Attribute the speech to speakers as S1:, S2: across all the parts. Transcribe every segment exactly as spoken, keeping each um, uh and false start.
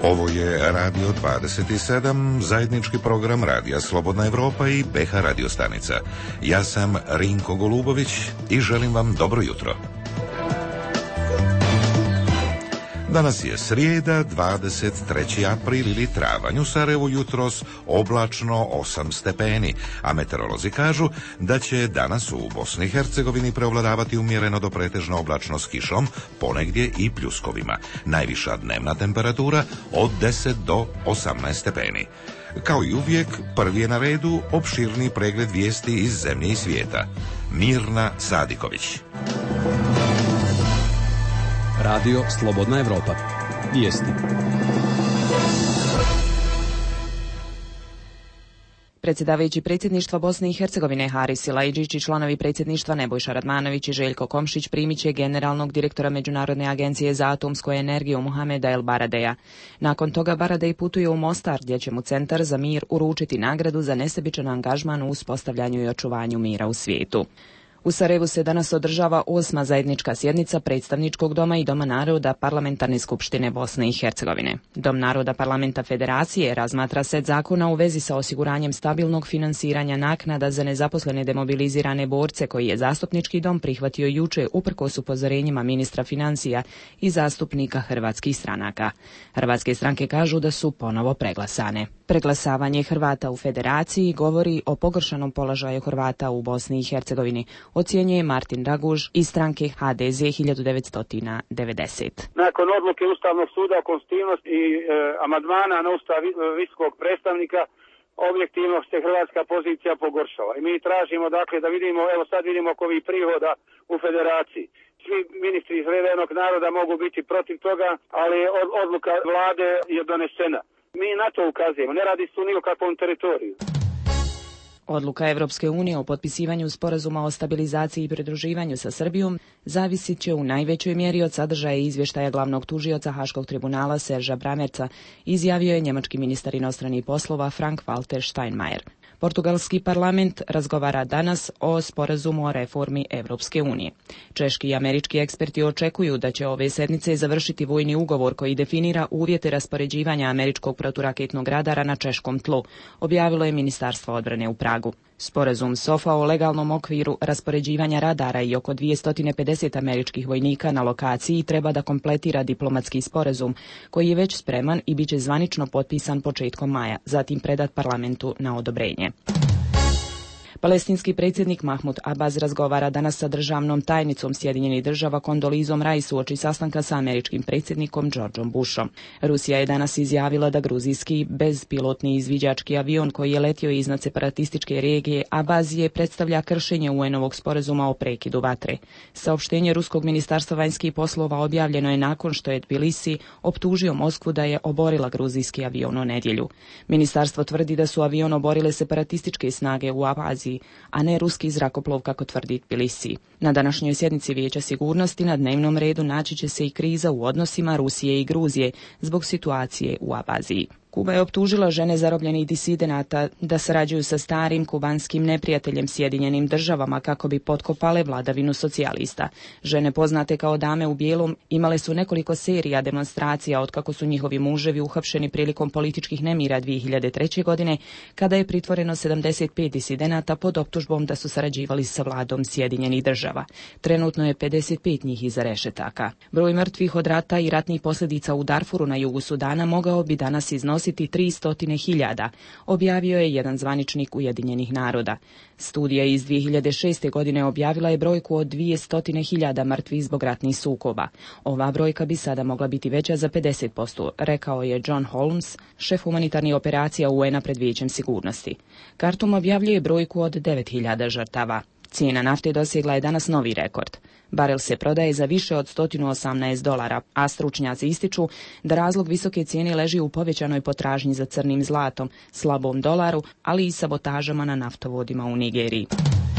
S1: Ovo je Radio dvadeset sedam, zajednički program Radija Slobodna Evropa i B H radio stanica. Ja sam Rinko Golubović i želim vam dobro jutro. Danas je srijeda, dvadeset treći april ili travanj. U Sarajevu jutros oblačno osam stepeni, a meteorolozi kažu da će danas u Bosni i Hercegovini preovladavati umjereno do pretežno oblačno s kišom, ponegdje i pljuskovima. Najviša dnevna temperatura od deset do osamnaest stepeni. Kao i uvijek, prvi je na redu opširni pregled vijesti iz zemlje i svijeta. Mirna Sadiković.
S2: Radio Slobodna Evropa. Vijesti.
S3: Predsjedavajući predsjedništva Bosne i Hercegovine Haris Silajdžić i članovi predsjedništva Nebojša Radmanović i Željko Komšić primit će generalnog direktora Međunarodne agencije za atomsku energiju Muhameda El Baradeja. Nakon toga Baradej putuje u Mostar, gdje će mu Centar za mir uručiti nagradu za nesebičan angažman u uspostavljanju i očuvanju mira u svijetu. U Sarajevu se danas održava osma zajednička sjednica Predstavničkog doma i Doma naroda Parlamentarne skupštine Bosne i Hercegovine. Dom naroda Parlamenta Federacije razmatra set zakona u vezi sa osiguranjem stabilnog finansiranja naknada za nezaposlene demobilizirane borce, koji je zastupnički dom prihvatio juče uprkos upozorenjima ministra financija i zastupnika hrvatskih stranaka. Hrvatske stranke kažu da su ponovo preglasane. Preglasavanje Hrvata u Federaciji govori o pogoršanom položaju Hrvata u Bosni i Hercegovini, ocjenjuje Martin Raguž iz stranke H D Z hiljadu devetsto devedeset.
S4: Nakon odluke Ustavnog suda o konstitutivnosti i e, amandmana na Ustav visokog predstavnika, objektivno se hrvatska pozicija pogoršala. I mi tražimo dakle da vidimo, evo sad vidimo oko ovih prihoda u Federaciji. Svi ministri iz Revenog naroda mogu biti protiv toga, ali od, odluka vlade je donesena. Mi na to ukazujemo, ne radi se ni o kakvom teritoriju.
S3: Odluka Evropske unije o potpisivanju sporazuma o stabilizaciji i pridruživanju sa Srbijom zavisit će u najvećoj mjeri od sadržaja izvještaja glavnog tužioca Haškog tribunala Serža Bramerca, izjavio je njemački ministar inostranih poslova Frank-Walter Steinmeier. Portugalski parlament razgovara danas o sporazumu o reformi Evropske unije. Češki i američki eksperti očekuju da će ove sedmice završiti vojni ugovor koji definira uvjete raspoređivanja američkog proturaketnog radara na češkom tlu, objavilo je Ministarstvo odbrane u Pragu. Sporazum SOFA o legalnom okviru raspoređivanja radara i oko dvjesto pedeset američkih vojnika na lokaciji treba da kompletira diplomatski sporazum, koji je već spreman i bit će zvanično potpisan početkom maja, zatim predat parlamentu na odobrenje. Palestinski predsjednik Mahmud Abbas razgovara danas sa državnom tajnicom Sjedinjenih država Kondolizom Rice uoči sastanka sa američkim predsjednikom Georgeom Bushom. Rusija je danas izjavila da gruzijski bezpilotni izviđački avion koji je letio iznad separatističke regije Abazije predstavlja kršenje U N-ovog sporazuma o prekidu vatre. Saopštenje ruskog ministarstva vanjskih poslova objavljeno je nakon što je Tbilisi optužio Moskvu da je oborila gruzijski avion u nedjelju. Ministarstvo tvrdi da su avion oborile separatističke snage u Abaziji, a ne ruski zrakoplov, kako tvrdi Tbilisi. Na današnjoj sjednici Vijeća sigurnosti na dnevnom redu naći će se i kriza u odnosima Rusije i Gruzije zbog situacije u Abaziji. Kuba je optužila žene zarobljenih disidenata da sarađuju sa starim kubanskim neprijateljem Sjedinjenim državama kako bi potkopale vladavinu socijalista. Žene poznate kao dame u bijelom imale su nekoliko serija demonstracija otkako su njihovi muževi uhapšeni prilikom političkih nemira dvije hiljade treće. godine, kada je pritvoreno sedamdeset pet disidenata pod optužbom da su sarađivali sa vladom Sjedinjenih država. Trenutno je pedeset pet njih iza rešetaka. Broj mrtvih od rata i ratnih posljedica u Darfuru na jugu Sudana mogao bi danas iznositi tristo hiljada, objavio je jedan zvaničnik Ujedinjenih naroda. Studija iz dvije hiljade šeste. godine objavila je brojku od dvjesto hiljada mrtvih zbog ratnih sukoba. Ova brojka bi sada mogla biti veća za pedeset posto, rekao je John Holmes, šef humanitarnih operacija U N-a pred Vijećem sigurnosti. Kartum objavljuje brojku od devet hiljada žrtava. Cijena nafte dosegla je danas novi rekord. Barel se prodaje za više od sto osamnaest dolara, a stručnjaci ističu da razlog visoke cijene leži u povećanoj potražnji za crnim zlatom, slabom dolaru, ali i sabotažama na naftovodima u Nigeriji.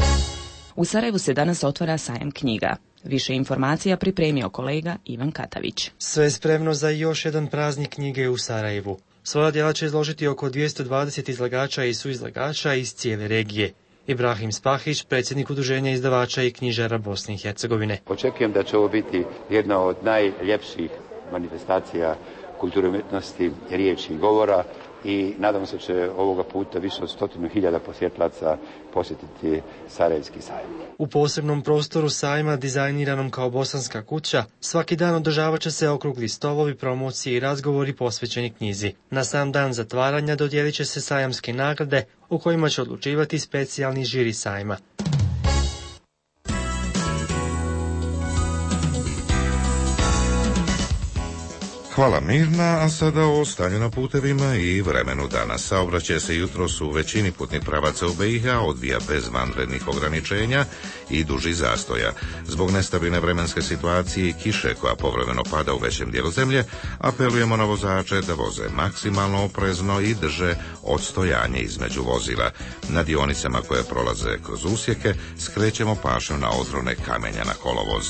S3: U Sarajevu se danas otvara sajam knjiga. Više informacija pripremio kolega Ivan Katavić.
S5: Sve je spremno za još jedan praznik knjige u Sarajevu. Svoja djela će izložiti oko dvjesto dvadeset izlagača i suizlagača iz cijele regije. Ibrahim Spahić, predsjednik Udruženja izdavača i knjižara Bosne i Hercegovine.
S6: Očekujem da će ovo biti jedna od najljepših manifestacija kulture umjetnosti, riječi i govora i nadam se će ovoga puta više od stotinu hiljada posjetlaca posjetiti Sarajevski sajam.
S5: U posebnom prostoru sajma, dizajniranom kao bosanska kuća, svaki dan održavat će se okrugli stolovi, promocije i razgovori posvećeni knjizi. Na sam dan zatvaranja dodijelit će se sajamske nagrade u kojima će odlučivati specijalni žiri sajma.
S1: Hvala Mirna, a sada o stanju na putevima i vremenu danas. Saobraćaj se jutros u većini putnih pravaca u B i H odvija bez vanrednih ograničenja i duži zastoja. Zbog nestabilne vremenske situacije i kiše koja povremeno pada u većem dijelu zemlje, apelujemo na vozače da voze maksimalno oprezno i drže odstojanje između vozila. Na dionicama koje prolaze kroz usjeke skrećemo pažnju na odrone kamenja na kolovoz.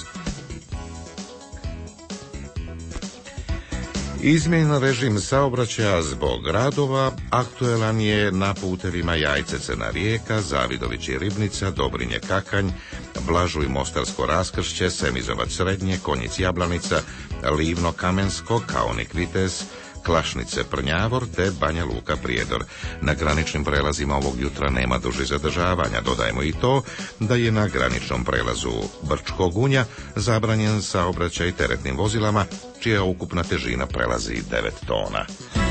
S1: Izmijenjen režim saobraćaja zbog radova aktuelan je na putevima Jajce-Crna Rijeka, Zavidović i Ribnica, Dobrinje Kakanj, Blažuj Mostarsko Raskršće, Semizovac Srednje, Konjic Jablanica, Livno Kamensko, Kaonik Vitez, Klašnice Prnjavor te Banja Luka Prijedor. Na graničnim prelazima ovog jutra nema dužih zadržavanja. Dodajemo i to da je na graničnom prelazu Brčko Gunja zabranjen saobraćaj teretnim vozilama čija ukupna težina prelazi devet tona.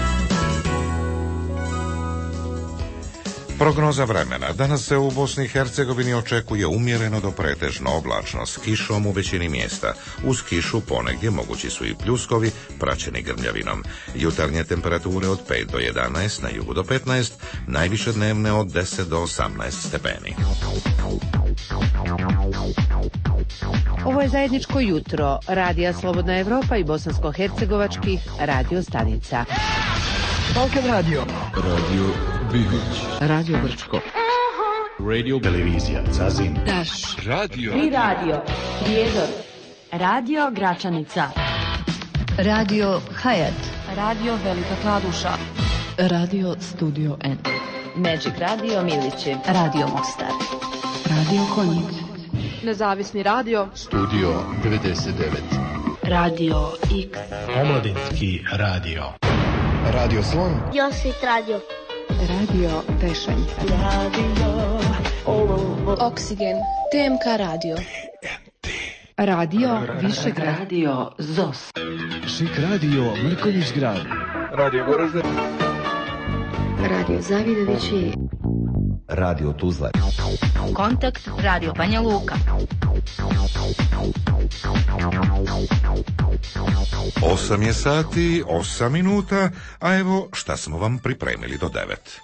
S1: Prognoza vremena. Danas se u Bosni i Hercegovini očekuje umjereno do pretežno oblačno s kišom u većini mjesta. Uz kišu ponegdje mogući su i pljuskovi praćeni grmljavinom. Jutarnje temperature od pet do jedanaest, na jugu do petnaest, najviše dnevne od deset do osamnaest stepeni.
S7: Ovo je zajedničko jutro Radija Slobodna Evropa i bosansko-hercegovačkih radio stanica.
S8: Balkan Radio.
S9: Radio Bihoć.
S7: Radio Brčko.
S9: Radio Televizija Zazin.
S8: Daš.
S9: Radio.
S10: Tri radio. Prijedor. Radio Gračanica.
S11: Radio Hayat.
S10: Radio Velika Kladuša.
S11: Radio Studio N.
S10: Magic Radio Milići.
S11: Radio Mostar. Radio Konjic.
S10: Nezavisni radio.
S9: Studio devedeset devet.
S11: Radio X.
S12: Omladinski radio.
S13: Radio Slon.
S14: Josit radio.
S11: Radio Tešanj.
S14: Radio
S11: Oksigen. T M K radio.
S7: Radio Višegrad.
S11: Radio Zos.
S12: Šik radio Mrkonjić grad.
S13: Radio Goražde.
S11: Radio Zavidovići.
S13: Radio Tuzla.
S10: Kontakt Radio Banja Luka.
S1: Osam je sati, osam minuta, a evo šta smo vam pripremili do devet.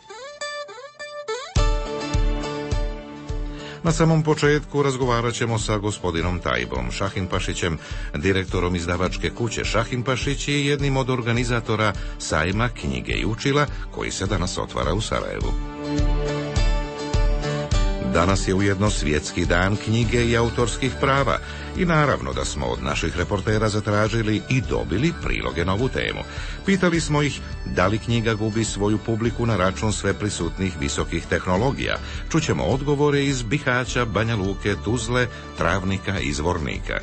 S1: Na samom početku razgovarat ćemo sa gospodinom Tajbom Šahinpašićem, direktorom izdavačke kuće Šahinpašić i jednim od organizatora sajma knjige i učila koji se danas otvara u Sarajevu. Danas je ujedno svjetski dan knjige i autorskih prava i naravno da smo od naših reportera zatražili i dobili priloge na ovu temu. Pitali smo ih da li knjiga gubi svoju publiku na račun sve prisutnih visokih tehnologija. Čućemo odgovore iz Bihaća, Banja Luke, Tuzle, Travnika i Zvornika.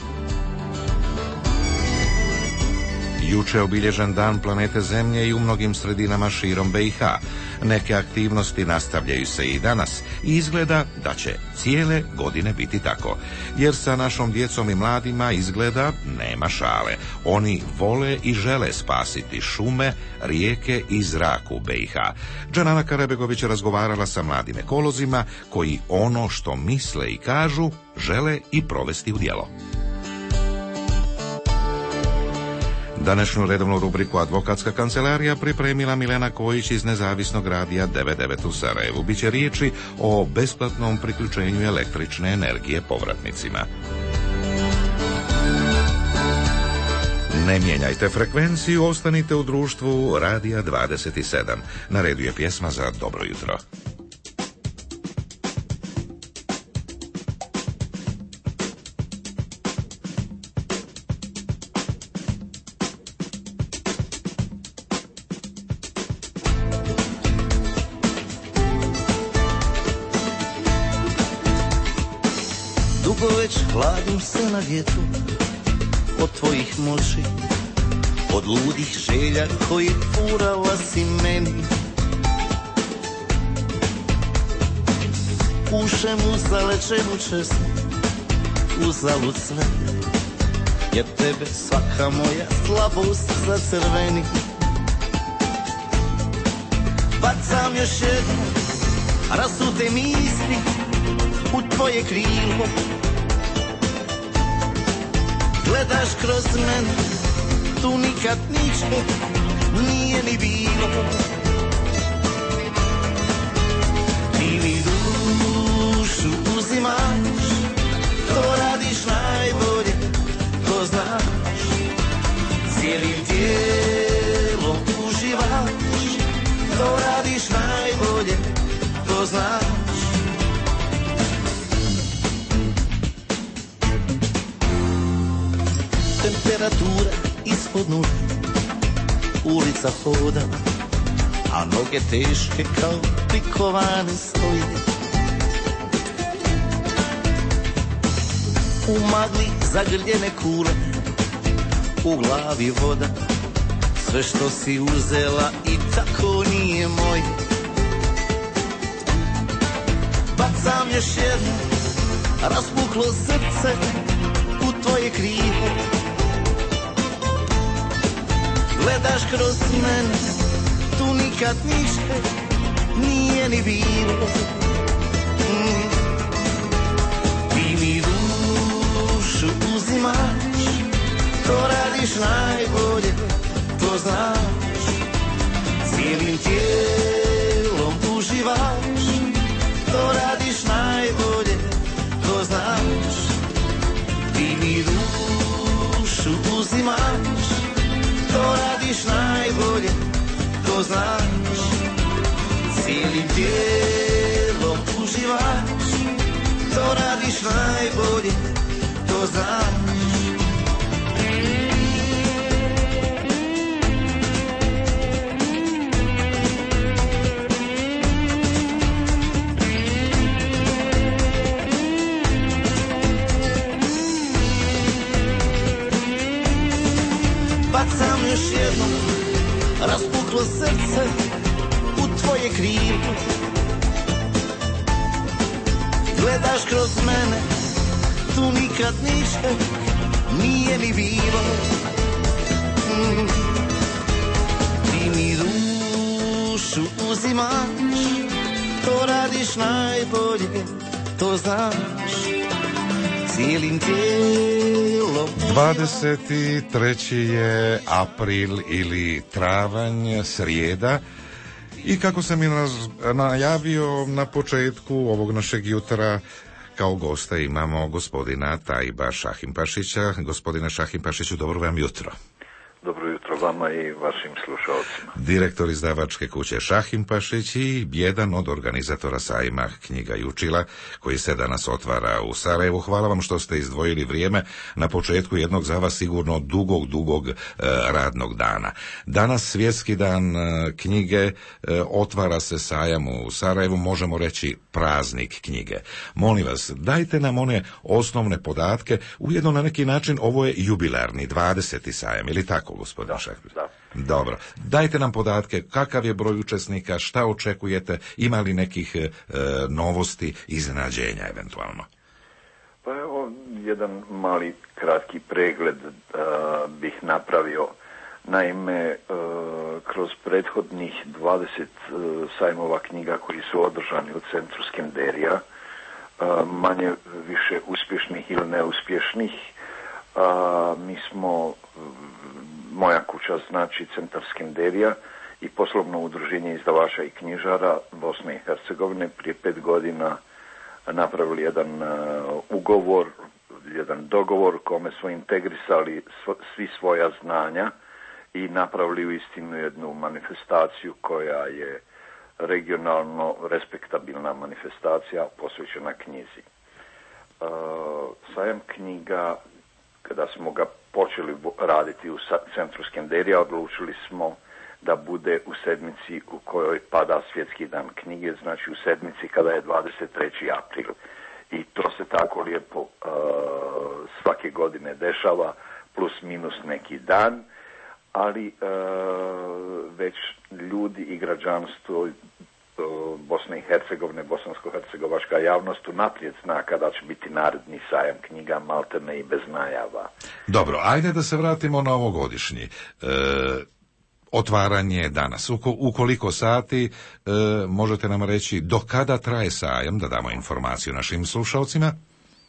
S1: Juče je obilježen dan planete Zemlje i u mnogim sredinama širom B i H. Neke aktivnosti nastavljaju se i danas i izgleda da će cijele godine biti tako. Jer sa našom djecom i mladima izgleda nema šale. Oni vole i žele spasiti šume, rijeke i zrak u B i H. Džanana Karabegović razgovarala sa mladim ekolozima koji ono što misle i kažu žele i provesti u djelo. Današnju redovnu rubriku Advokatska kancelarija pripremila Milena Kojić iz Nezavisnog radija devedeset devet u Sarajevu. Biće riječi o besplatnom priključenju električne energije povratnicima. Ne mijenjajte frekvenciju, ostanite u društvu Radija dvadeset sedam. Na redu je pjesma za dobro jutro.
S15: Dugo već hladim se na vjetru od tvojih moći, od ludih želja koje furala si meni. Ušem u zalečenu česmu, uzalud sve, jer tebe svaka moja slabost zacrveni. Bacam još jednu rasute misli u tvoje krilo. Gledaš kroz mene, tu nikad ničeg nije ni bilo. Ti mi dušu uzimaš, to radiš najbolje, to znaš. Cijelim tijelom uživaš, to radiš najbolje, to znaš. Temperatura ispod nule, ulica hoda, a noge teške kao prikovane stoje. U magli zagrljene kule, u glavi voda, sve što si uzela i tako nije moje. Bacam još jedno raspuklo srce u tvoje krilo. Gledaš kroz mene, tu nikad ništa nije ni bilo. Mm. Ti mi dušu uzimaš, to radiš najbolje, to znaš. Cijelim tijelom uživaš, to radiš najbolje, to znaš. Ti mi dušu uzimaš, to radiš najbolje, to znaš. Cijelim tijelom uživaš, to radiš najbolje, to znaš. Bacam još jednom raspuklo srce u tvoje krilo. Gledaš kroz mene, tu nikad ništa nije ni bilo. Mm. Ti mi dušu uzimaš, to radiš najbolje, to znaš. Cijelim tijelom.
S1: dvadeset treći je april ili travanj, srijeda. I kako sam i najavio na početku ovog našeg jutra, kao gosta imamo gospodina Tajba Šahimpašića. Gospodine Šahimpašiću, dobro vam jutro.
S16: Dobro jutro vama i vašim slušalcima.
S1: Direktor izdavačke kuće Šahimpašić i jedan od organizatora sajma knjiga i učila koji se danas otvara u Sarajevu. Hvala vam što ste izdvojili vrijeme na početku jednog za vas sigurno dugog, dugog e, radnog dana. Danas svjetski dan e, knjige, e, otvara se sajam u Sarajevu, možemo reći praznik knjige. Molim vas, dajte nam one osnovne podatke, ujedno na neki način ovo je jubilarni dvadeseti sajam, ili tako, gospodin Šahimpašić?
S16: Da.
S1: Dobro. Dajte nam podatke, kakav je broj učesnika, šta očekujete, ima li nekih e, novosti, iznenađenja eventualno?
S16: Pa evo, jedan mali kratki pregled uh, bih napravio. Naime, uh, kroz prethodnih dvadeset uh, sajmova knjiga koji su održani u centru Skenderija, uh, manje više uspješnih ili neuspješnih, uh, mi smo moja kuća, znači Centar Skenderija i poslovno udruženje izdavača i knjižara Bosne i Hercegovine prije pet godina napravili jedan uh, ugovor, jedan dogovor kome smo integrisali svo, svi svoja znanja i napravili uistinu jednu manifestaciju koja je regionalno respektabilna manifestacija posvećena knjizi. Uh, sajam knjiga, kada smo ga počeli raditi u centru Skenderija, odlučili smo da bude u sedmici u kojoj pada svjetski dan knjige, znači u sedmici kada je dvadeset treći april. I to se tako lijepo uh, svake godine dešava, plus minus neki dan. ali e, već ljudi i građanstvo Bosne i Hercegovine, bosansko-hercegovačka javnost unaprijed zna kada će biti naredni sajam knjiga, maltene i bez najava.
S1: Dobro, ajde da se vratimo na ovogodišnji. E, otvaranje danas. Uko, u koliko sati e, možete nam reći do kada traje sajam, da damo informaciju našim slušalcima? E,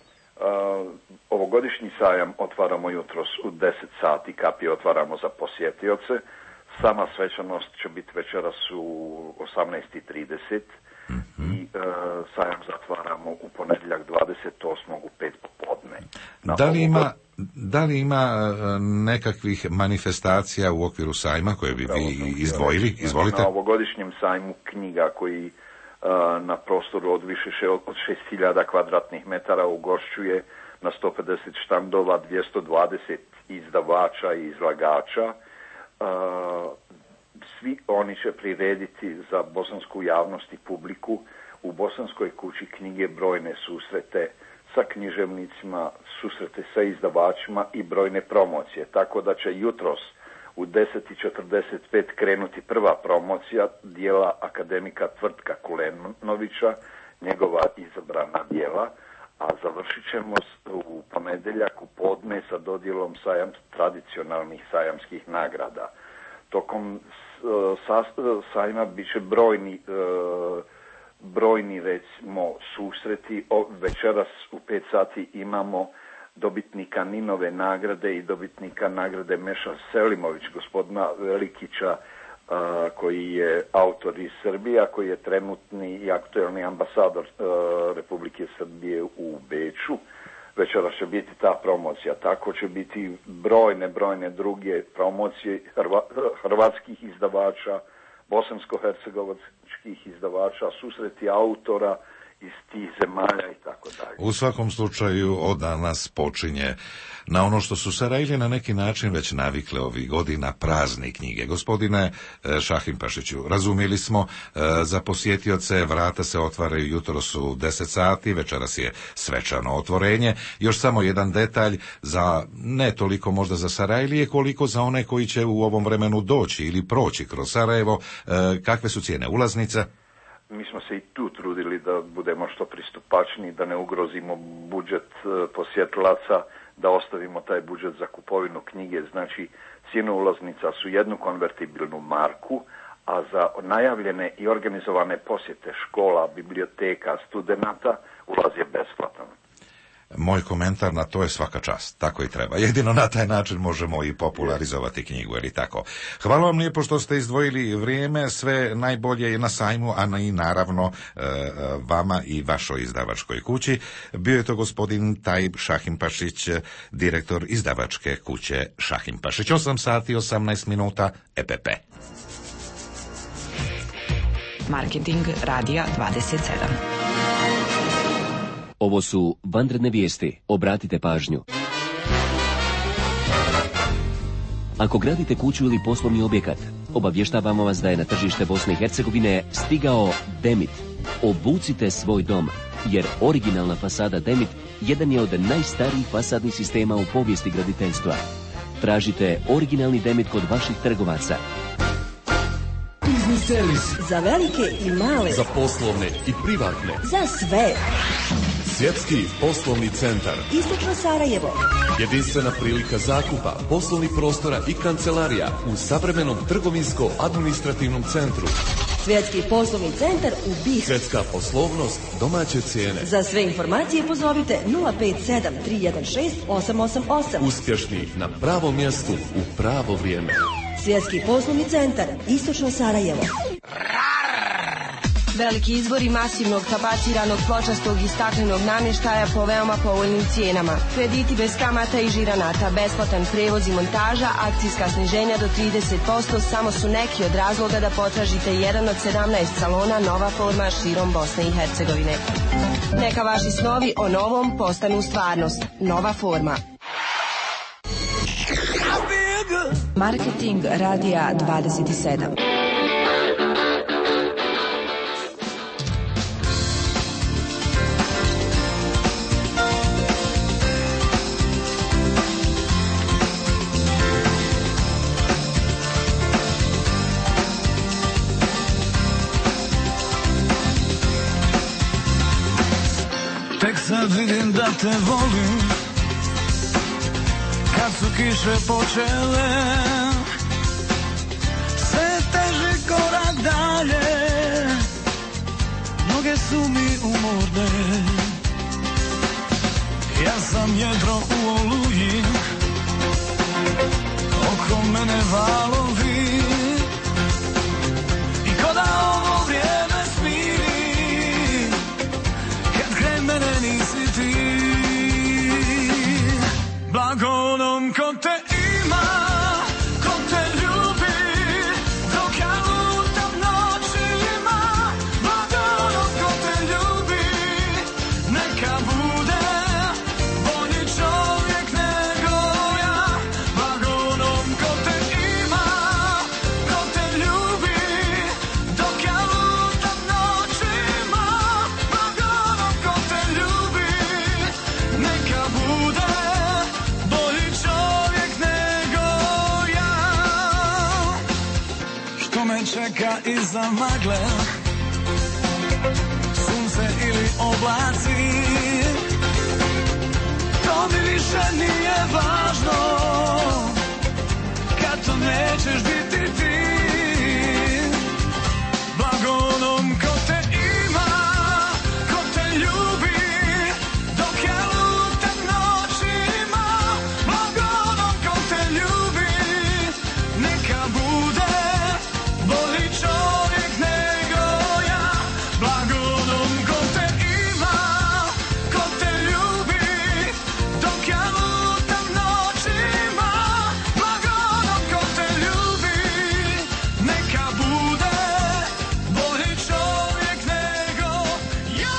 S16: ovogodišnji sajam otvaramo jutros u deset sati, kapije otvaramo za posjetioce. Sama svečanost će biti večeras u osamnaest i trideset mm-hmm. i e, sajam zatvaramo u ponedjeljak dvadeset osmog u pet popodne.
S1: Da li ima, da li ima nekakvih manifestacija u okviru sajma koje bi vi izdvojili? Izvolite.
S16: Na ovogodišnjem sajmu knjiga koji e, na prostoru od više od šest hiljada kvadratnih metara ugošćuje na sto pedeset štandova dvjesto dvadeset izdavača i izlagača. Uh, svi oni će prirediti za bosansku javnost i publiku u Bosanskoj kući knjige brojne susrete sa književnicima, susrete sa izdavačima i brojne promocije. Tako da će jutros u deset i četrdeset pet krenuti prva promocija dijela akademika Tvrtka Kulenovića, njegova izabrana dijela, a završit ćemo u ponedjeljak u podne sa dodjelom sajam, tradicionalnih sajamskih nagrada. Tokom sa, sajma bit će brojni, brojni recimo susreti. O, večeras u pet sati imamo dobitnika Ninove nagrade i dobitnika nagrade Meša Selimović, gospodina Velikića, a, koji je autor iz Srbije, koji je trenutni i aktuelni ambasador a, Republike Srbije u Beču. Večera će biti ta promocija. Tako će biti brojne, brojne druge promocije hrva, hrvatskih izdavača, bosansko-hercegovačkih izdavača, susreti autora iz tih zemalja i tako dalje.
S1: U svakom slučaju od danas počinje na ono što su Sarajlije na neki način već navikle ovih godina, prazne knjige. Gospodine Šahimpašiću, razumjeli smo, za posjetioce vrata se otvaraju jutros u deset sati, večeras je svečano otvorenje. Još samo jedan detalj, za ne toliko možda za Sarajlije, koliko za one koji će u ovom vremenu doći ili proći kroz Sarajevo. Kakve su cijene ulaznica?
S16: Mi smo se i tu trudili da budemo što pristupačniji, da ne ugrozimo budžet posjetilaca, da ostavimo taj budžet za kupovinu knjige. Znači, cijene ulaznica su jednu konvertibilnu marku, a za najavljene i organizovane posjete škola, biblioteka, studenata, ulaz je besplatan.
S1: Moj komentar na to je svaka čast. Tako i treba. Jedino na taj način možemo i popularizovati knjigu, je li tako? Hvala vam lijepo što ste izdvojili vrijeme, sve najbolje na sajmu, a i naravno vama i vašoj izdavačkoj kući. Bio je to gospodin Tajib Šahimpašić, direktor izdavačke kuće Šahimpašić. osam sati osamnaest minuta, E P P.
S3: Marketing radija dvadeset sedam.
S17: Ovo su vanredne vijesti. Obratite pažnju. Ako gradite kuću ili poslovni objekat, obavještavamo vas da je na tržište Bosne i Hercegovine stigao Demit. Obucite svoj dom, jer originalna fasada Demit jedan je od najstarijih fasadnih sistema u povijesti graditeljstva. Tražite originalni Demit kod vaših trgovaca.
S8: Biznis servis.
S18: Za velike i male.
S9: Za poslovne i privatne.
S18: Za sve.
S9: Svjetski poslovni centar.
S18: Istočno Sarajevo.
S9: Jedinstvena prilika zakupa poslovnih prostora i kancelarija u savremenom trgovinsko-administrativnom centru.
S18: Svjetski poslovni centar u Bih.
S9: Svjetska poslovnost, domaće cijene.
S18: Za sve informacije pozovite nula pet sedam tri jedan šest osam osam osam.
S9: Uspješni na pravom mjestu u pravo vrijeme.
S18: Svjetski poslovni centar, Istočno Sarajevo.
S19: Veliki izbor i masivnog tapaciranog pločastog i staklenog namještaja po veoma povoljnim cijenama. Krediti bez kamata i žiranata, besplatan prevoz i montaža, akcijska sniženja do trideset posto samo su neki od razloga da potražite jedan od sedamnaest salona Nova forma širom Bosne i Hercegovine. Neka vaši snovi o novom postanu stvarnost. Nova forma.
S3: Marketing radija dvadeset sedam.
S20: tek sad vidim da te volim, kad su kiše počele, sve teže korak dalje, noge su mi umorne, ja sam jedro u oluji, oko mene valovi, i ko da ovo vrijeme smiri, kad kraj mene nisi ti. Blago onom ko te ima, ko te ljubi, dok ja lutam noćima. Blago onom ko te ljubi, neka bude bolji čovjek nego ja. Blago onom ko te ima, ko te ljubi, dok ja lutam noćima. Blago onom ko te ljubi, neka bude bolji čovjek nego ja. Što me čeka iza magle, sunce ili oblaci, to mi više nije važno, kad to nećeš biti ti. Blago onom ko te ima, ko te ljubi, dok ja lutam noćima. Blago onom ko te ljubi, neka bude bolji čovjek nego ja. Blago onom ko te ima, ko te ljubi, dok ja lutam noćima. Blago onom ko te ljubi, neka bude bolji čovjek nego ja.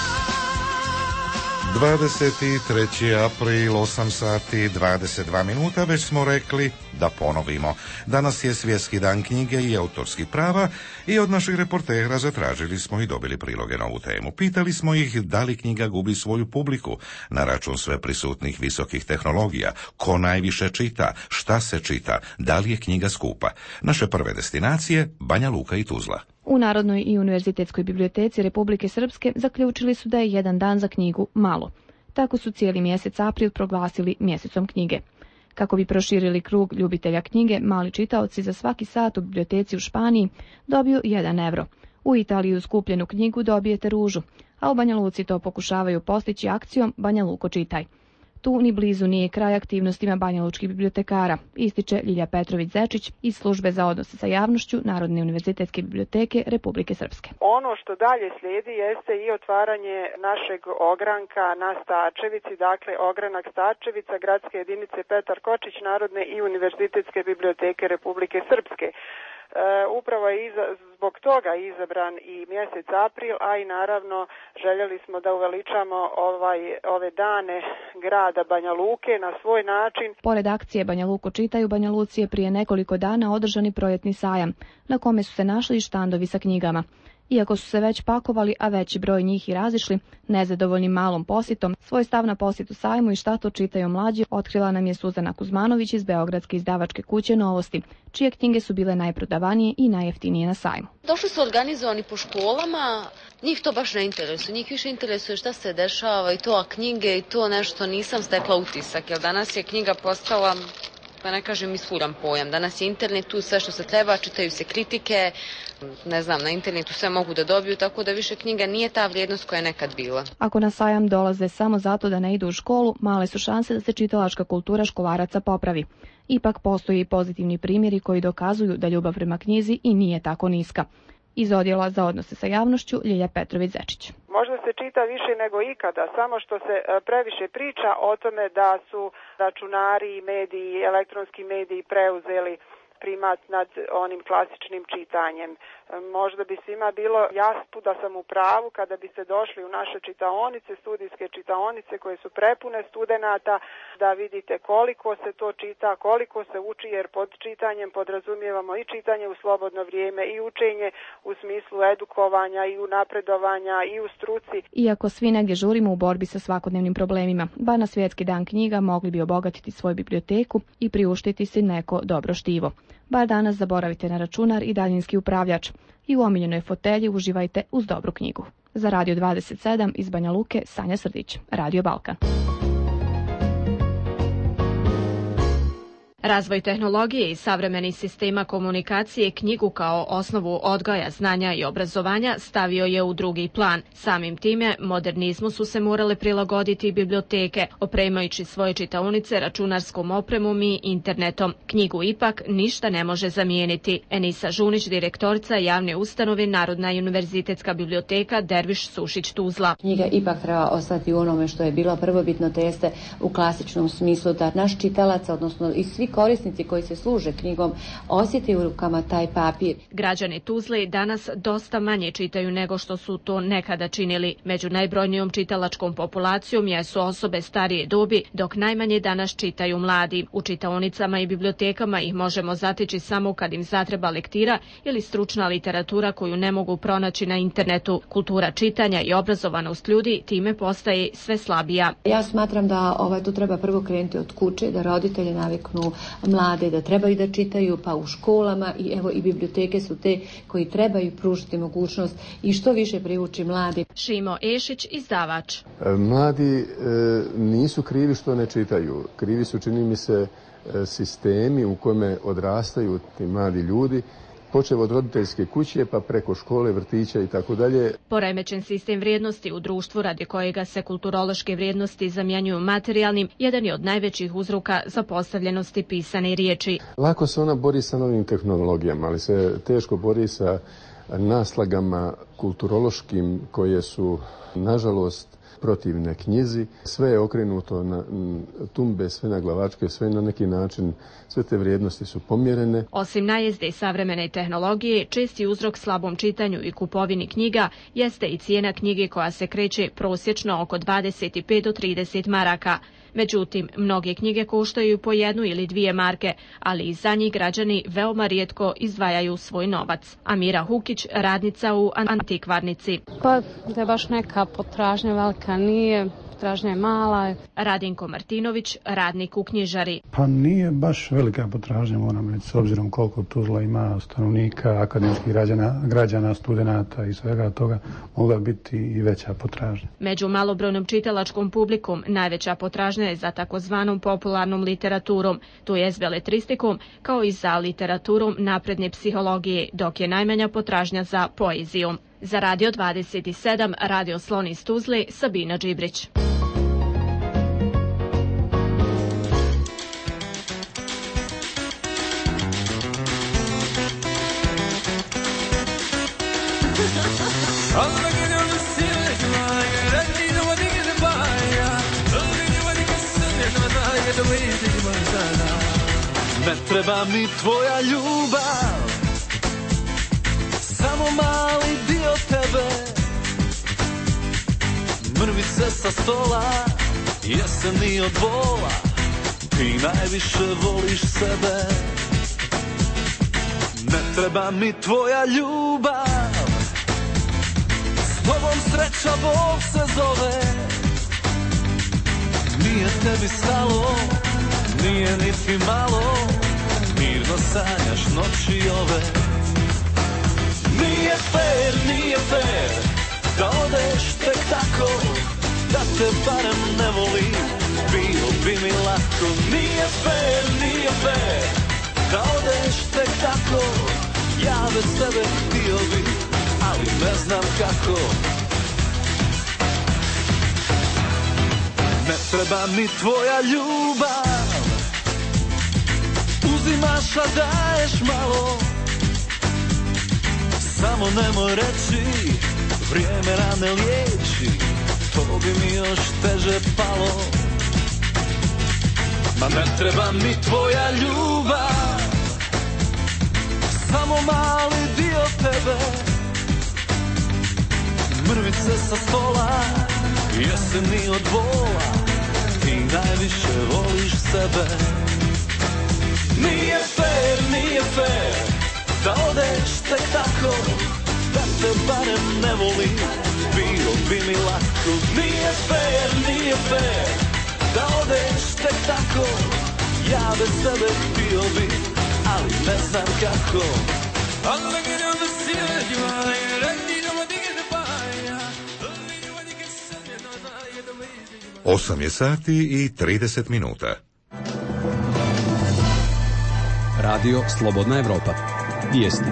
S1: dvadeset treći april, osam sati dvadeset dva minuta, već smo rekli da ponovimo. Danas je Svjetski dan knjige i autorskih prava i od naših reportera zatražili smo i dobili priloge na ovu temu. Pitali smo ih da li knjiga gubi svoju publiku na račun sve prisutnih visokih tehnologija, ko najviše čita, šta se čita, da li je knjiga skupa. Naše prve destinacije, Banja Luka i Tuzla.
S21: U Narodnoj i Univerzitetskoj biblioteci Republike Srpske zaključili su da je jedan dan za knjigu malo. Tako su cijeli mjesec april proglasili mjesecom knjige. Kako bi proširili krug ljubitelja knjige, mali čitaoci za svaki sat u biblioteci u Španiji dobiju jedan evro. U Italiji uz kupljenu knjigu dobijete ružu, a u Banja Luci to pokušavaju postići akcijom Banja Luko čitaj. Tu ni blizu nije kraj aktivnostima banjalučkih bibliotekara, ističe Ljilja Petrović-Zečić iz Službe za odnose sa javnošću Narodne univerzitetske biblioteke Republike Srpske.
S22: Ono što dalje slijedi jeste i otvaranje našeg ogranka na Starčevici, dakle ogranak Starčevica, gradske jedinice Petar Kočić, Narodne i univerzitetske biblioteke Republike Srpske. E, upravo je iza, zbog toga izabran i mjesec april, a i naravno željeli smo da uveličamo ovaj, ove dane grada Banja Luke na svoj način.
S21: Pored akcije Banja Luko čitaj, u Banja Luci je prije nekoliko dana održani projektni sajam, na kome su se našli štandovi sa knjigama. Iako su se već pakovali, a veći broj njih i razišli, nezadovoljni malom posjetom, svoj stav na posjetu sajmu i šta to čitaju mlađi otkrila nam je Suzana Kuzmanović iz beogradske izdavačke kuće Novosti, čije knjige su bile najprodavanije i najjeftinije na sajmu.
S23: Došli su organizovani po školama, njih to baš ne interesuje, njih više interesuje šta se dešava i to, a knjige i to nešto nisam stekla utisak, jer danas je knjiga postala, pa ne kažem isfuran pojam. Danas je internet tu, sve što se treba, čitaju se kritike, ne znam, na internetu sve mogu da dobiju, tako da više knjiga nije ta vrijednost koja je nekad bila.
S21: Ako na sajam dolaze samo zato da ne idu u školu, male su šanse da se čitalačka kultura školaraca popravi. Ipak postoji i pozitivni primjeri koji dokazuju da ljubav prema knjizi i nije tako niska. Iz Odjela za odnose sa javnošću Ljilja Petrović-Zečić.
S22: Možda se čita više nego ikada, samo što se previše priča o tome da su računari, mediji, elektronski mediji preuzeli primat nad onim klasičnim čitanjem. Možda bi svima bilo jasno da sam u pravu kada bi se došli u naše čitaonice, studijske čitaonice koje su prepune studenata, da vidite koliko se to čita, koliko se uči, jer pod čitanjem podrazumijevamo i čitanje u slobodno vrijeme i učenje u smislu edukovanja i u napredovanja i u struci.
S21: Iako svi negdje žurimo u borbi sa svakodnevnim problemima, bar na Svjetski dan knjiga mogli bi obogatiti svoju biblioteku i priuštiti si neko dobro štivo. Bar danas zaboravite na računar i daljinski upravljač i u omiljenoj fotelji uživajte uz dobru knjigu. Za Radio dvadeset sedam iz Banja Luke, Sanja Srdić, Radio Balkan. Razvoj tehnologije i savremenih sistema komunikacije knjigu kao osnovu odgoja, znanja i obrazovanja stavio je u drugi plan. Samim time, modernizmu su se morale prilagoditi i biblioteke, opremajući svoje čitaonice računarskom opremom i internetom. Knjigu ipak ništa ne može zamijeniti. Enisa Žunić, direktorica javne ustanove Narodna i univerzitetska biblioteka Derviš Sušić Tuzla.
S2: Knjiga ipak treba ostati u onome što je bilo prvobitno, te jeste u klasičnom smislu da naš čitalac, odnosno i svi korisnici koji se služe knjigom, osjeti u rukama taj papir.
S21: Građani Tuzle danas dosta manje čitaju nego što su to nekada činili. Među najbrojnijom čitalačkom populacijom jesu osobe starije dobi, dok najmanje danas čitaju mladi. U čitaonicama i bibliotekama ih možemo zateći samo kad im zatreba lektira ili stručna literatura koju ne mogu pronaći na internetu. Kultura čitanja i obrazovanost ljudi time postaje sve slabija.
S2: Ja smatram da ovaj, tu treba prvo krenuti od kuće, da roditelji naviknu mlade da trebaju da čitaju, pa u školama i evo i biblioteke su te koji trebaju pružiti mogućnost i što više privući mladi.
S21: Šimo Ešić, izdavač.
S4: Mladi e, nisu krivi što ne čitaju. Krivi su, čini mi se, e, sistemi u kome odrastaju ti mladi ljudi, počev od roditeljske kuće pa preko škole, vrtića i tako dalje.
S21: Poremećen sistem vrijednosti u društvu radi kojega se kulturološke vrijednosti zamjenjuju materijalnim, jedan je od najvećih uzroka zapostavljenosti pisane riječi.
S4: Lako se ona bori sa novim tehnologijama, ali se teško bori sa naslagama kulturološkim koje su, nažalost, protivne knjizi. Sve je okrenuto na tumbe, sve na glavačke, sve na neki način, sve te vrijednosti su pomjerene.
S21: Osim najezde i savremene tehnologije, česti uzrok slabom čitanju i kupovini knjiga jeste i cijena knjige koja se kreće prosječno oko dvadeset pet do trideset maraka. Međutim, mnoge knjige koštaju po jednu ili dvije marke, ali i za njih građani veoma rijetko izdvajaju svoj novac. Amira Hukić, radnica u Antikvarnici.
S6: Pa da je baš neka potražnja velika, nije, potražnja je mala.
S21: Radinko Martinović, radnik u knjižari.
S24: Pa nije baš velika potražnja, moram reći, s obzirom koliko Tuzla ima stanovnika, akademskih građana, građana, studenata i svega toga, mogla biti i veća potražnja.
S21: Među malobrojnom čitalačkom publikom najveća potražnja je za takozvanom popularnom literaturom, to je s beletristikom, kao i za literaturom napredne psihologije, dok je najmanja potražnja za poezijom. Za Radio dvadeset sedam, Radio Slon iz Tuzle, Sabina Džibrić.
S20: Ne treba mi tvoja ljubav, samo mali dio tebe. Mrvice sa stola, jeseni od bola, ti najviše voliš sebe. Ne treba mi tvoja ljubav, s tobom sreća Bog se zove. Nije tebi stalo, nije niti malo, mirno sanjaš noći ove. Nije fair, nije fair, da odeš tek tako, da te barem ne volim, bilo bi mi lako. Nije fair, nije fair, da odeš tek tako, ja bez tebe htio bi, ali ne znam kako. Ne treba mi tvoja ljubav, uzimaš a daješ malo, samo nemoj reći, vrijeme rane liječi, to bi mi još teže palo. Ma ne treba mi tvoja ljubav, samo mali dio tebe. Mrvice sa stola, jeseni od bola, ti najviše voliš sebe. Nije fair, nije fair, da odeš tek tako, da te barem ne volim, bilo bi mi lako. Nije fair, nije fair, da odeš tek tako, ja bez tebe htio bi, ali ne znam kako.
S1: osam je sati i trideset minuta.
S5: Radio Slobodna Evropa. Vijesti.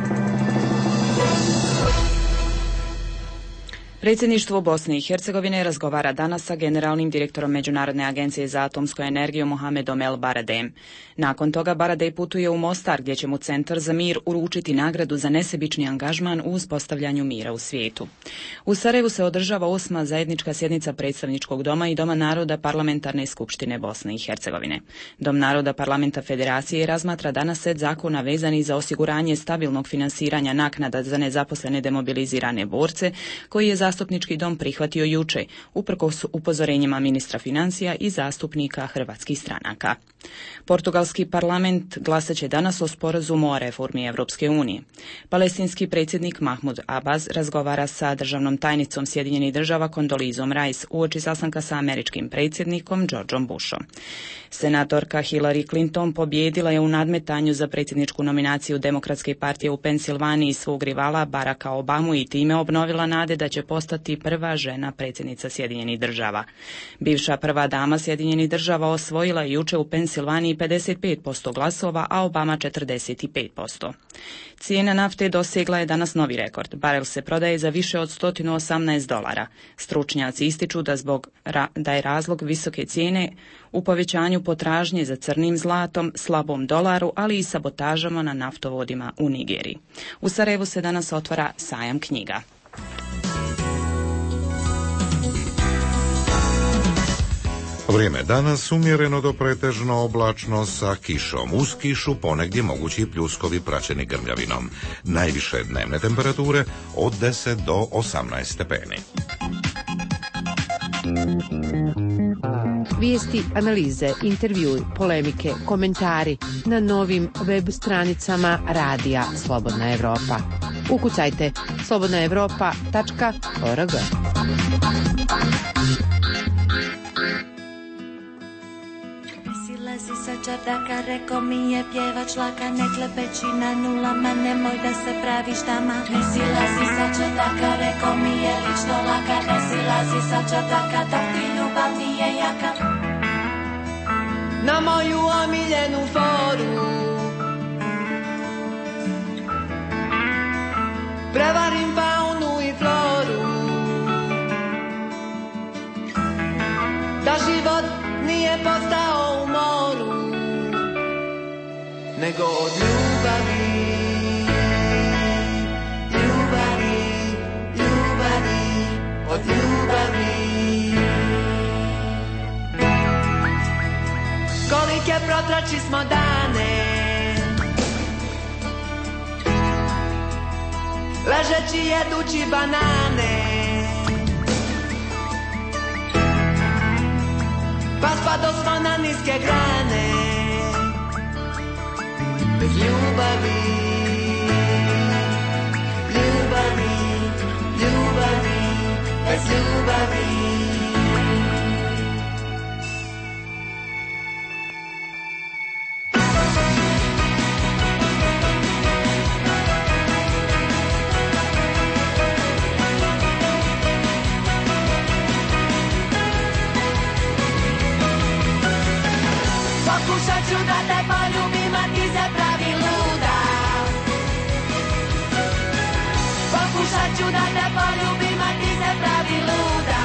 S3: Predsjedništvo Bosne i Hercegovine razgovara danas sa generalnim direktorom Međunarodne agencije za atomsku energiju Mohamedom El Baradem. Nakon toga Baradej putuje u Mostar gdje će mu Centar za mir uručiti nagradu za nesebični angažman u uspostavljanju mira u svijetu. U Sarajevu se održava osma zajednička sjednica Predstavničkog doma i Doma naroda Parlamentarne skupštine Bosne i Hercegovine. Dom naroda Parlamenta Federacije razmatra danas set zakona vezani za osiguranje stabilnog finansiranja naknada za nezaposlene demobilizirane borce, koji je Zastupnički dom prihvatio juče, uprkos upozorenjima ministra financija i zastupnika hrvatskih stranaka. Portugalski parlament glasat će danas o sporazumu o reformi Evropske unije. Palestinski predsjednik Mahmud Abbas razgovara sa državnom tajnicom Sjedinjenih država Kondolizom Rice uoči sastanka sa američkim predsjednikom Georgeom Bushom. Senatorka Hillary Clinton pobjedila je u nadmetanju za predsjedničku nominaciju Demokratske partije u Pensilvaniji svog rivala Baracka Obamu i time obnovila nade da će postati prva žena predsjednica Sjedinjenih država. Bivša prva dama Sjedinjenih država osvojila je juče u Pensilvaniji pedeset pet posto glasova, a Obama četrdeset pet posto. Cijena nafte dosegla je danas novi rekord. Barel se prodaje za više od sto osamnaest dolara. Stručnjaci ističu da, zbog, da je razlog visoke cijene u povećanju potražnje za crnim zlatom, slabom dolaru, ali i sabotažama na naftovodima u Nigeriji. U Sarajevu se danas otvara sajam knjiga.
S1: Vrijeme danas umjereno do pretežno oblačno sa kišom. Uz kišu ponegdje mogući pljuskovi praćeni grmljavinom. Najviše dnevne temperature od deset do osamnaest stepeni.
S7: Vijesti, analize, intervjui, polemike, komentari na novim web stranicama Radija Slobodna Evropa. Ukucajte slobodna evropa tačka org.
S12: Si sa čardaka, reko mi je pjevač laka, ne klepeći na nulama, nemoj da se praviš dama. Ne silazi sa čardaka, reko mi je lično laka, ne silazi sa čardaka, dok ti ljubav nije jaka.
S14: Na moju omiljenu foru prevarim faunu i floru, da život nije postao u moru, nego od ljubavi, ljubavi, ljubavi, od ljubavi. Kolike protrači smo dane, ležeći jedući banane, pa spadosmo na niske grane, bez ljubavi, ljubavi, ljubavi, bez ljubavi.
S12: Pokušat ću da te poljubim, a ti se pravi luda. Pokušat ću da te poljubim, a ti se pravi luda.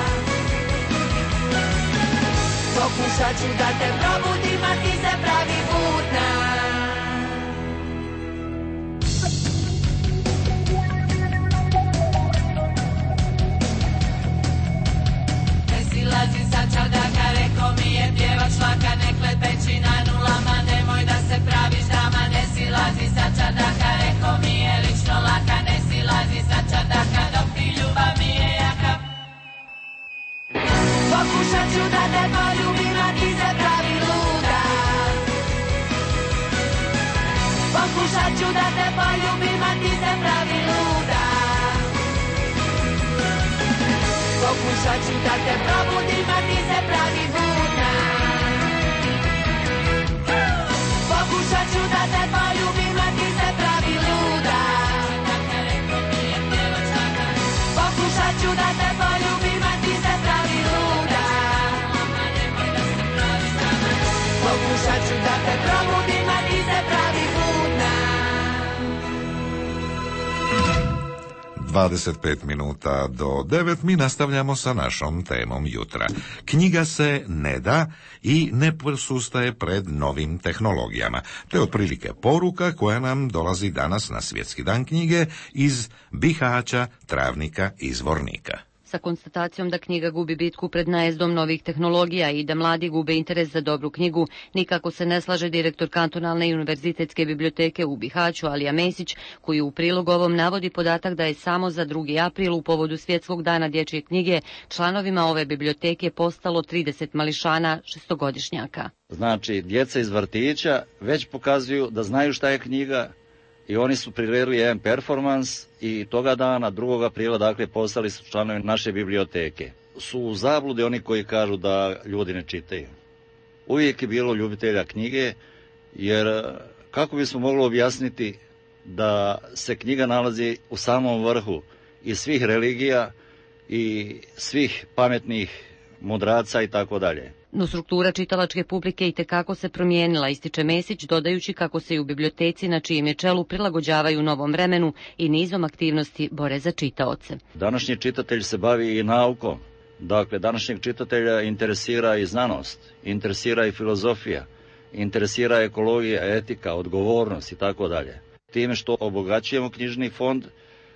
S12: Pokušat ću da te probudim, a ti se pravi budna. Ne silazi sa čardaka, reko mi je pjevač laka, ne klepeći na nulama, nemoj da se praviš dama. Ne silazi sa čardaka, reko mi je lično laka, ne silazi sa čardaka, dok ti ljubav mi je jaka. Pokušat ću da te poljubim, a ti se pravi luda. Pokušat ću da te poljubim, a ti se pravi luda. Pokušat ću da te probudim, a ti se pravi budna. Pokušat ću da te poljubim, a ti se pravi luda. Pokušat ću da te poljubim, a ti se pravi luda. se probudim, a ti se pravi budna.
S1: dvadeset pet minuta do devet mi nastavljamo sa našom temom jutra. Knjiga se ne da i ne posustaje pred novim tehnologijama. To je otprilike poruka koja nam dolazi danas na Svjetski dan knjige iz Bihaća, Travnika i Zvornika.
S10: Sa konstatacijom da knjiga gubi bitku pred najezdom novih tehnologija i da mladi gube interes za dobru knjigu, nikako se ne slaže direktor kantonalne i univerzitetske biblioteke u Bihaću, Alija Mesić, koji u prilog ovom navodi podatak da je samo za drugi april u povodu Svjetskog dana dječje knjige članovima ove biblioteke postalo trideset mališana šestogodišnjaka.
S11: Znači, djeca iz vrtića već pokazuju da znaju šta je knjiga, i oni su priredili jedan performans i toga dana, drugog aprila, dakle, postali su članovi naše biblioteke. Su u zabludi oni koji kažu da ljudi ne čitaju. Uvijek je bilo ljubitelja knjige, jer kako bismo mogli objasniti da se knjiga nalazi u samom vrhu i svih religija i svih pametnih mudraca i tako dalje.
S10: No struktura čitalačke publike itekako se promijenila, ističe Mesić, dodajući kako se i u biblioteci na čijem je čelu prilagođavaju novom vremenu i nizom aktivnosti bore za čitaoce.
S11: Današnji čitatelj se bavi i naukom. Dakle, današnjeg čitatelja interesira i znanost, interesira i filozofija, interesira ekologija, etika, odgovornost i tako dalje. Time što obogaćujemo knjižni fond,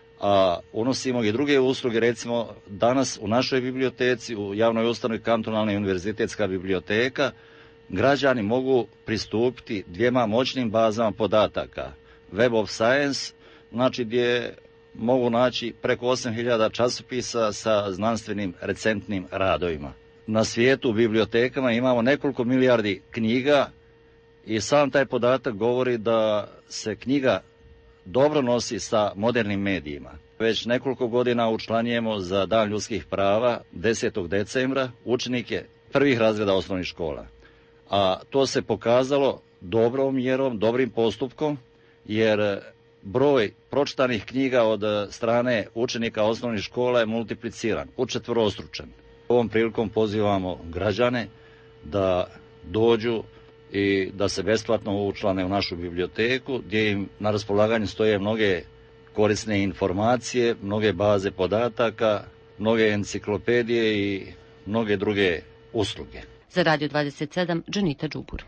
S11: a unosimo i druge usluge, recimo danas u našoj biblioteci, u javnoj ustanovi kantonalna i univerzitetska biblioteka, građani mogu pristupiti dvijema moćnim bazama podataka. Web of Science, znači gdje mogu naći preko osam hiljada časopisa sa znanstvenim recentnim radovima. Na svijetu u bibliotekama imamo nekoliko milijardi knjiga i sam taj podatak govori da se knjiga dobro nosi sa modernim medijima. Već nekoliko godina učlanjujemo za Dan ljudskih prava desetog decembra učenike prvih razreda osnovnih škola. A to se pokazalo dobrom mjerom, dobrim postupkom, jer broj pročitanih knjiga od strane učenika osnovnih škola je multipliciran, učetvorostručen. Ovom prilikom pozivamo građane da dođu i da se besplatno učlane u našu biblioteku, gdje im na raspolaganju stoje mnoge korisne informacije, mnoge baze podataka, mnoge enciklopedije i mnoge druge usluge.
S10: Za Radio dvadeset sedam, Džanita Đubur.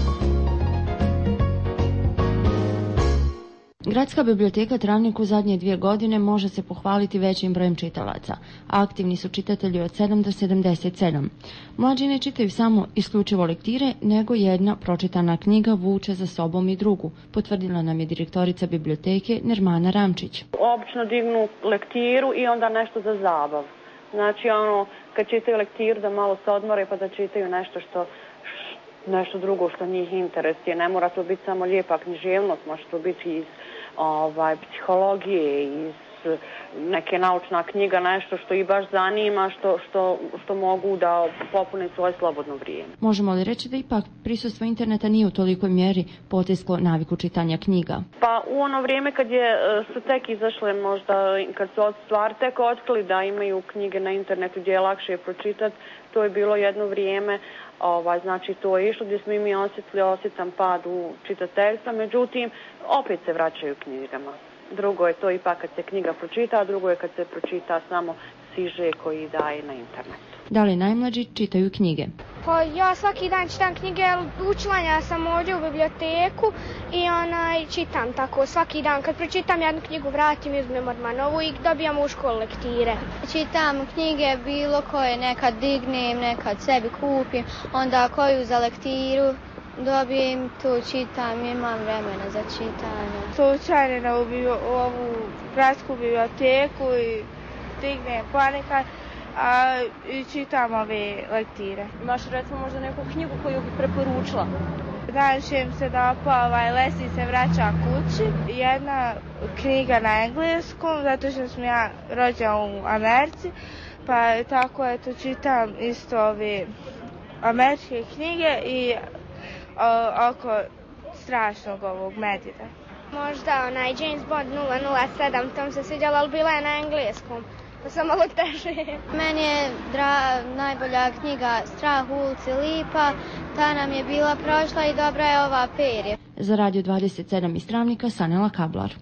S13: Gradska biblioteka Travnik u zadnje dvije godine može se pohvaliti većim brojem čitalaca. Aktivni su čitatelji od sedam do sedamdeset sedam. Mlađi ne čitaju samo isključivo lektire, nego jedna pročitana knjiga vuče za sobom i drugu, potvrdila nam je direktorica biblioteke Nermana Ramčić.
S15: Obično dignu lektiru i onda nešto za zabav. Znači ono, kad čitaju lektiru da malo se odmore pa da čitaju nešto što nešto drugo što njih interesuje. Ne mora to biti samo lijepa književnost, može to biti iz ovaj, psihologije, iz neke naučna knjiga, nešto što ih baš zanima, što, što, što mogu da popune svoje slobodno vrijeme.
S13: Možemo li reći da ipak prisustvo interneta nije u tolikoj mjeri potisklo naviku čitanja knjiga?
S15: Pa u ono vrijeme kad je, su tek izašle možda, kad su stvar tek otkrili da imaju knjige na internetu gdje je lakše pročitati, to je bilo jedno vrijeme. Ovaj, znači to je išlo gdje smo i mi osjetili osjetan pad u čitateljstva, međutim opet se vraćaju knjigama. Drugo je to ipak kad se knjiga pročita, a drugo je kad se pročita samo siže koji daje na internetu.
S13: Da li najmlađi čitaju knjige?
S25: Pa ja svaki dan čitam knjige, učlanja sam ovdje u biblioteku i onaj, čitam tako svaki dan. Kad pročitam jednu knjigu, vratim i uzmem odmah novu i dobijam u školu lektire.
S26: Čitam knjige bilo koje, nekad dignem, nekad sebi kupim, onda koju za lektiru dobijem, tu čitam, imam vremena za čitanje.
S27: Slučajno na ovu gradsku biblioteku i stignem ponekad, a i čitam ove lektire.
S15: Imaš recimo možda neku knjigu koju bi preporučila?
S27: Najviše mi se dopao ovaj Lesi se vraća kući. Jedna knjiga na engleskom, zato što sam ja rođena u Americi, pa tako eto čitam isto ove američke knjige i o, oko strašnog ovog medvjeda.
S25: Možda onaj James Bond nula nula sedam, tom se sviđalo, ali bila je na engleskom. pa sam malo teže.
S26: Meni je dra, najbolja knjiga Strah u ulici Lipa, ta nam je bila prošla i dobra je ova Perje.
S13: Za Radio dvadeset sedam iz Travnika, Sanela Kablar.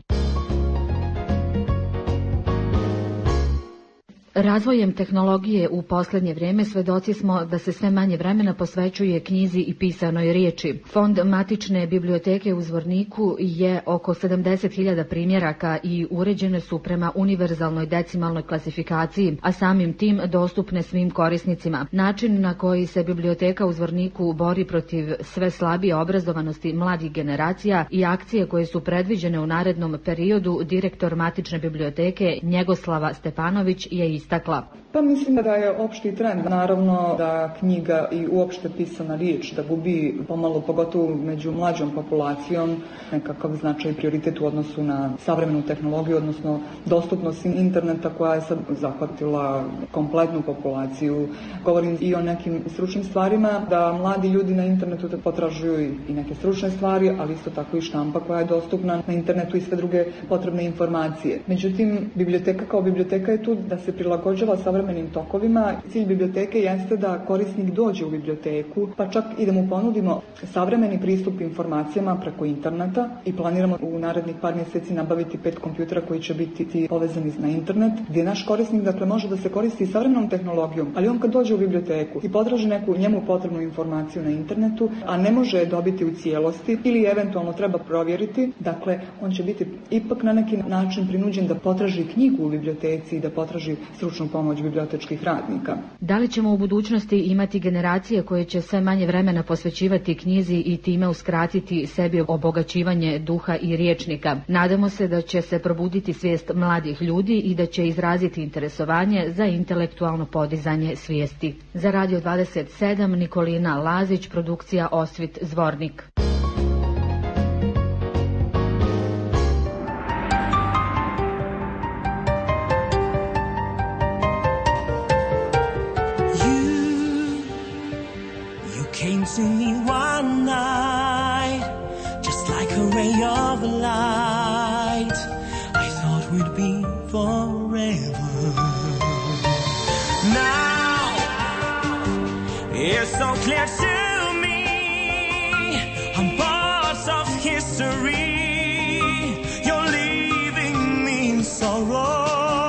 S8: Razvojem tehnologije u posljednje vrijeme svedoci smo da se sve manje vremena posvećuje knjizi i pisanoj riječi. Fond matične biblioteke u Zvorniku je oko sedamdeset hiljada primjeraka i uređene su prema univerzalnoj decimalnoj klasifikaciji, a samim tim dostupne svim korisnicima. Način na koji se biblioteka u Zvorniku bori protiv sve slabije obrazovanosti mladih generacija i akcije koje su predviđene u narednom periodu, direktor matične biblioteke Njegoslava Stepanović je istakla.
S9: Pa mislim da je opšti trend, naravno da knjiga i uopšte pisana riječ da gubi pomalo, pogotovo među mlađom populacijom, nekakav značaj i prioritet u odnosu na savremenu tehnologiju, odnosno dostupnost interneta koja je sad zahvatila kompletnu populaciju. Govorim i o nekim stručnim stvarima, da mladi ljudi na internetu potražuju i neke stručne stvari, ali isto tako i štampa koja je dostupna na internetu i sve druge potrebne informacije. Međutim, biblioteka kao biblioteka je tu da se prilagođava savremenim tokovima. Cilj biblioteke jeste da korisnik dođe u biblioteku, pa čak i da mu ponudimo savremeni pristup informacijama preko interneta i planiramo u narednih par mjeseci nabaviti pet kompjutera koji će biti povezani na internet, gdje naš korisnik dakle može da se koristi savremenom tehnologijom, ali on kad dođe u biblioteku i potraži neku njemu potrebnu informaciju na internetu, a ne može je dobiti u cijelosti ili eventualno treba provjeriti, dakle on će biti ipak na neki način prinuđen da potraži knjigu u biblioteci i da potraži stručnu pomoć bibliotečkih radnika.
S8: Da li ćemo u budućnosti imati generacije koje će sve manje vremena posvećivati knjizi i time uskratiti sebi obogaćivanje duha i riječnika? Nadamo se da će se probuditi svijest mladih ljudi i da će izraziti interesovanje za intelektualno podizanje svijesti. Za Radio dvadeset sedam Nikolina Lazić, produkcija Osvit Zvornik.
S16: To me one night, just like a ray of light, I thought we'd be forever. Now it's so clear to me, I'm parts of history. You're leaving me in sorrow.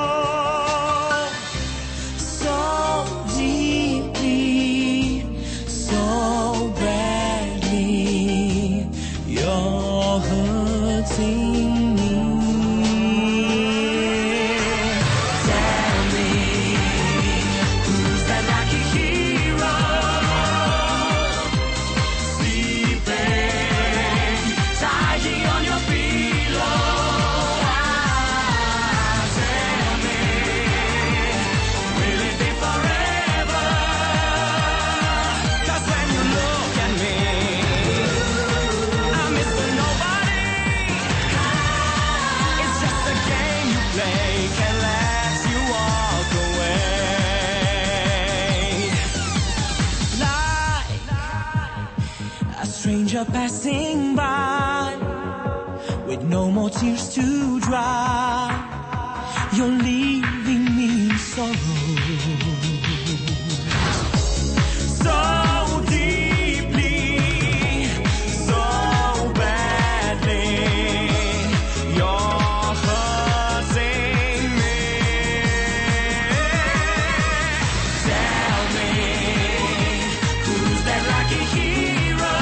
S16: Passing by with no more tears to dry, you're leaving me in sorrow. So deeply, so badly, you're hurting me. Tell me, who's that lucky hero?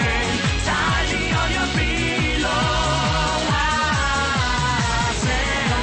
S16: Tell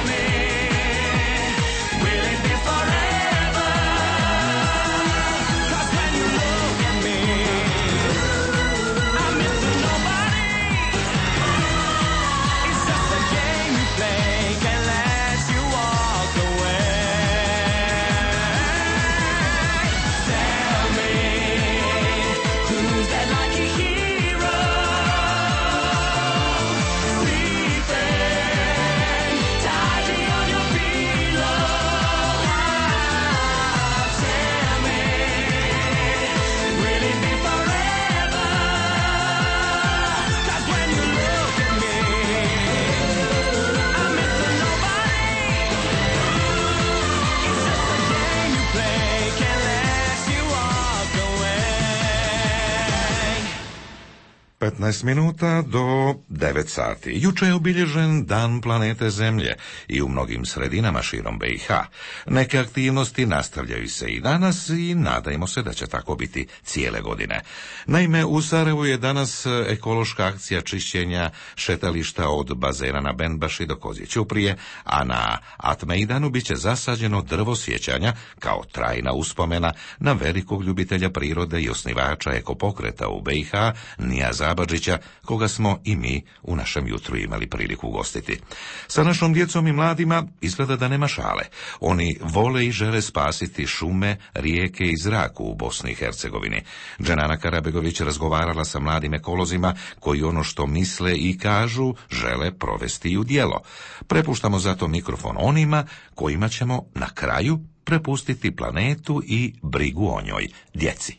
S1: petnaest minuta do devet sati. Juče je obilježen Dan planete Zemlje i u mnogim sredinama širom B i H. Neke aktivnosti nastavljaju se i danas i nadajmo se da će tako biti cijele godine. Naime, u Sarajevu je danas ekološka akcija čišćenja šetališta od bazena na Benbaši do Kozje ćuprije, a na Atmeidanu bit će zasađeno drvo sjećanja kao trajna uspomena na velikog ljubitelja prirode i osnivača ekopokreta u B i H, Nija Zabadžića, koga smo i mi u našem jutru imali priliku ugostiti. Sa našom djecom i mladima izgleda da nema šale. Oni vole i žele spasiti šume, rijeke i zrak u Bosni i Hercegovini. Dženana Karabegović razgovarala sa mladim ekolozima koji ono što misle i kažu žele provesti i u djelo. Prepuštamo zato mikrofon onima kojima ćemo na kraju prepustiti planetu i brigu o njoj, djeci.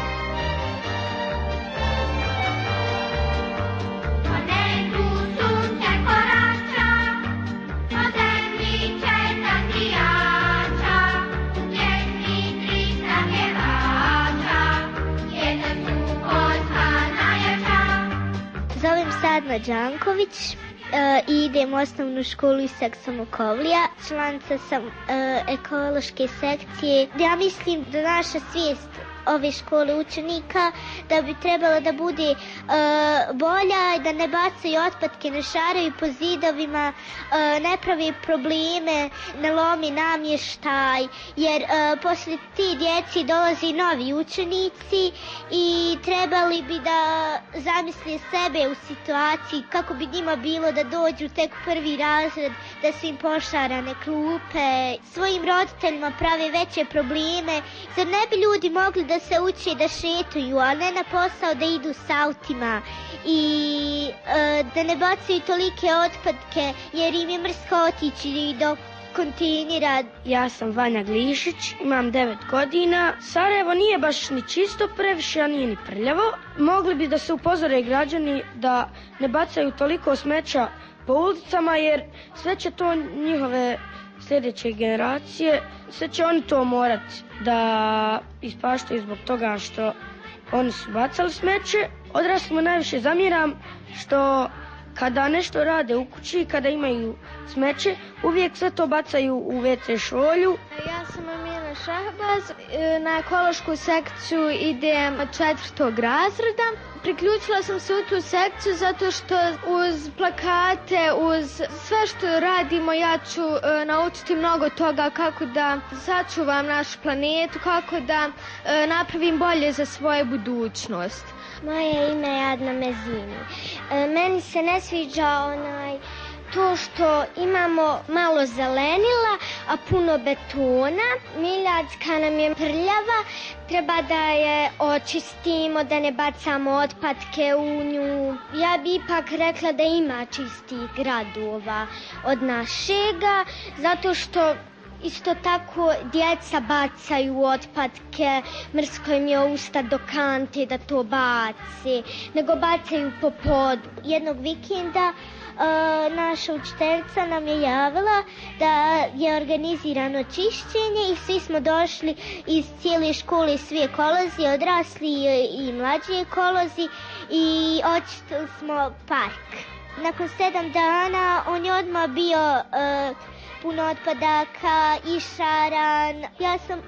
S2: Zovem se Adna Đanković e, i idem u osnovnu školu iz Saksomokovlija. Članica sam e, ekološke sekcije. Ja mislim da naša svijest ove škole učenika da bi trebala da bude e, bolja i da ne bacaju otpadke, ne šaraju po zidovima, e, ne pravi probleme, ne lomi namještaj, jer e, poslije ti djeci dolazi novi učenici i trebali bi da zamisle sebe u situaciji kako bi njima bilo da dođu tek u prvi razred, da su im pošarane klupe, svojim roditeljima prave veće probleme. Zar ne bi ljudi mogli da se uče da šetaju, a ne na posao da idu s autima i e, da ne bacaju tolike otpadke jer im je mrsko otići do kontejnera.
S4: Ja sam Vanja Glišić, imam devet godina. Sarajevo nije baš ni čisto previše, a nije ni prljavo. Mogli bi da se upozore građani da ne bacaju toliko smeća po ulicama jer sve će to njihove sljedeće generacije, sve će oni to morati da ispaštaju zbog toga što oni su bacali smeće. Odraslima najviše zamjeram što kada nešto rade u kući, kada imaju smeće, uvijek sve to bacaju u ve ce šolju.
S2: Ja sam Amina Šahbaz, na ekološku sekciju idem od četvrtog razreda. Priključila sam se u tu sekciju zato što uz plakate, uz sve što radimo ja ću e, naučiti mnogo toga kako da sačuvam našu planetu, kako da e, napravim bolje za svoju budućnost.
S25: Moje ime je Adna Mezini. E, meni se ne sviđa onaj to što imamo malo zelenila, a puno betona. Miljacka nam je prljava, treba da je očistimo, da ne bacamo otpadke u nju. Ja bi ipak rekla da ima čistih gradova od našega, zato što isto tako djeca bacaju otpadke, mrsko im je usta do kante da to baci, nego bacaju po podu. Jednog vikenda Uh, naša učiteljica nam je javila da je organizirano čišćenje i svi smo došli iz cijele škole, svi ekolozi, odrasli i, i mlađi ekolozi i očistili smo park. Nakon sedam dana on je odmah bio uh, puno otpadaka, išaran. Ja sam uh,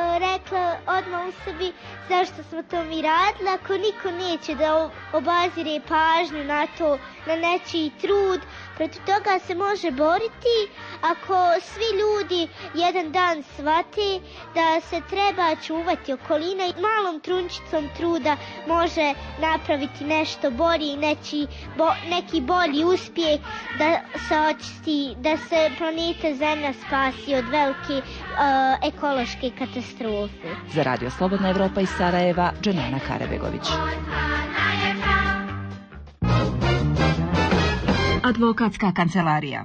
S25: rekla odmah u sebi zašto smo to mi radili, ako niko neće da obazire pažnju na to, na nečiji trud. Protiv toga se može boriti ako svi ljudi jedan dan shvate da se treba čuvati okolina i malom trunčicom truda može napraviti nešto bolje i neki, bo, neki bolji uspjeh da se očisti, da se planeta Zemlja spasi od velike uh, ekološke katastrofe.
S3: Za Radio Slobodna Evropa iz Sarajeva, Dženana Karabegović. Advokatska kancelarija.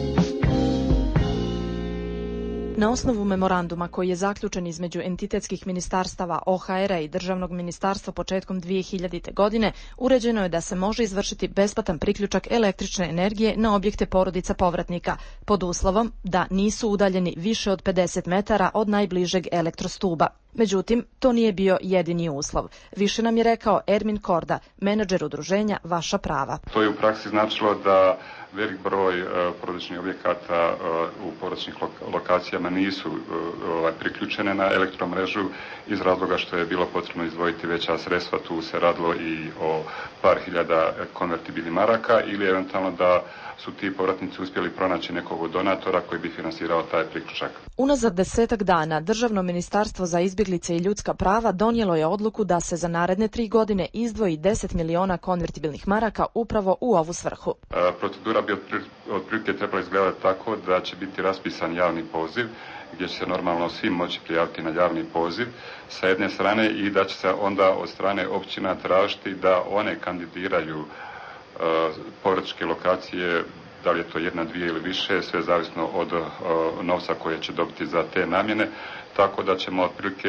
S3: Na osnovu memoranduma koji je zaključen između entitetskih ministarstava O H R-a i Državnog ministarstva početkom dvije hiljadite. godine, uređeno je da se može izvršiti besplatan priključak električne energije na objekte porodica povratnika, pod uslovom da nisu udaljeni više od pedeset metara od najbližeg elektrostuba.
S6: Međutim, to nije bio jedini uslov. Više nam je rekao Ermin Korda, menadžer udruženja Vaša prava.
S17: To je u praksi značilo da velik broj uh, porodičnih objekata uh, u porodičnih lokacijama nisu uh, priključene na elektromrežu iz razloga što je bilo potrebno izdvojiti veća sredstva. Tu se radilo i o par hiljada konvertibilnih maraka ili eventualno da su ti povratnici uspjeli pronaći nekog donatora koji bi finansirao taj priključak.
S6: Unazad desetak dana Državno ministarstvo za izbjeglice i ljudska prava donijelo je odluku da se za naredne tri godine izdvoji deset miliona konvertibilnih maraka upravo u ovu svrhu.
S17: E, procedura bi otprilike trebala izgledati tako da će biti raspisan javni poziv gdje će se normalno svi moći prijaviti na javni poziv sa jedne strane i da će se onda od strane općina tražiti da one kandidiraju uh, povratničke lokacije, da li je to jedna, dvije ili više, sve zavisno od uh, novca koje će dobiti za te namjene, tako da ćemo otprilike,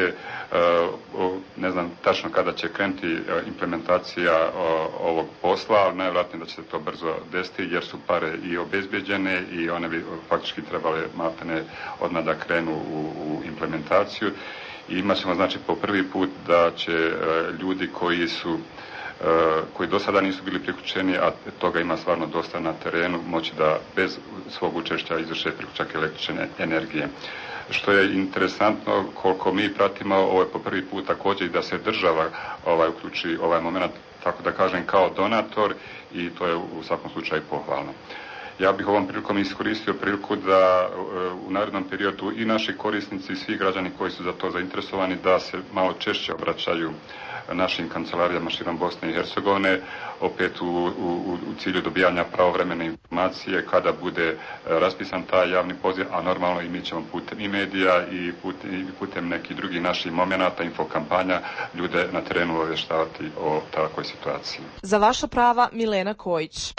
S17: uh, ne znam tačno kada će krenuti uh, implementacija uh, ovog posla, ali najvjerojatnije da će se to brzo desiti jer su pare i obezbeđene i one bi faktički trebale maltene odmah da krenu u, u implementaciju. I imat ćemo znači po prvi put da će uh, ljudi koji su koji do sada nisu bili priključeni, a toga ima stvarno dosta na terenu, moći da bez svog učešća izvrše priključak električne energije. Što je interesantno, koliko mi pratimo, ovo je po prvi put također i da se država ovaj, uključi ovaj moment, tako da kažem, kao donator i to je u svakom slučaju pohvalno. Ja bih ovom prilikom iskoristio priliku da u narednom periodu i naši korisnici i svi građani koji su za to zainteresovani da se malo češće obraćaju našim kancelarijama širom Bosne i Hercegovine, opet u, u, u cilju dobijanja pravovremene informacije kada bude raspisan taj javni poziv, a normalno i mi ćemo putem i medija i putem, i putem nekih drugih naših momenata, infokampanja, ljude na terenu obavještavati o takvoj situaciji.
S6: Za vaša prava, Milena Kojić.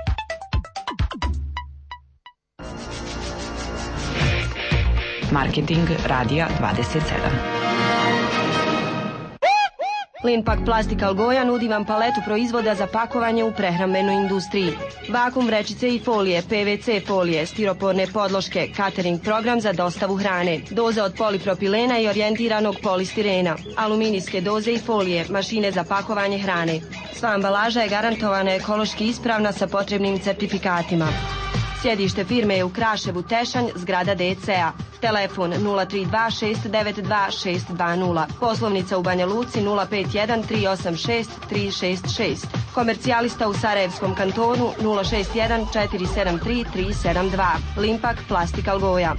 S3: Marketing Radija dvadeset sedam.
S18: Linpak Plastika Algoja nudi vam paletu proizvoda za pakovanje u prehrambenoj industriji. Vakum vrećice i folije, P V C folije, stiroporne podloške, catering program za dostavu hrane, doze od polipropilena i orijentiranog polistirena, aluminijske doze i folije, mašine za pakovanje hrane. Sva ambalaža je garantovana ekološki ispravna sa potrebnim certifikatima. Sjedište firme je u Kraševu, Tešanj, zgrada D C A. Telefon nula tri dva šest devet dva šest dva nula. Poslovnica u Banja Luci nula pet jedan tri osam šest tri šest šest. Komercijalista u Sarajevskom kantonu nula šest jedan četiri sedam tri tri sedam dva. Limpak Plastika Algoja.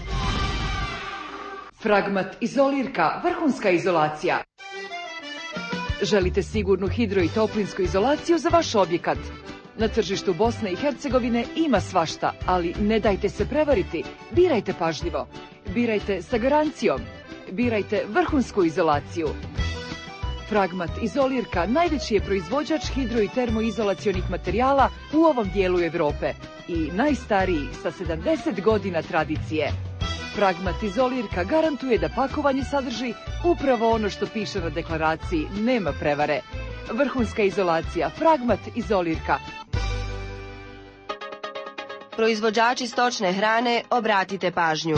S19: Fragmat izolirka, vrhunska izolacija. Želite sigurnu hidro i toplinsku izolaciju za vaš objekat? Na tržištu Bosne i Hercegovine ima svašta, ali ne dajte se prevariti. Birajte pažljivo. Birajte sa garancijom. Birajte vrhunsku izolaciju. Fragmat izolirka najveći je proizvođač hidro- i termoizolacionih materijala u ovom dijelu Evrope i najstariji sa sedamdeset godina tradicije. Fragmat izolirka garantuje da pakovanje sadrži upravo ono što piše na deklaraciji, nema prevare. Vrhunska izolacija, Fragmat izolirka.
S18: Proizvođači stočne hrane, obratite pažnju.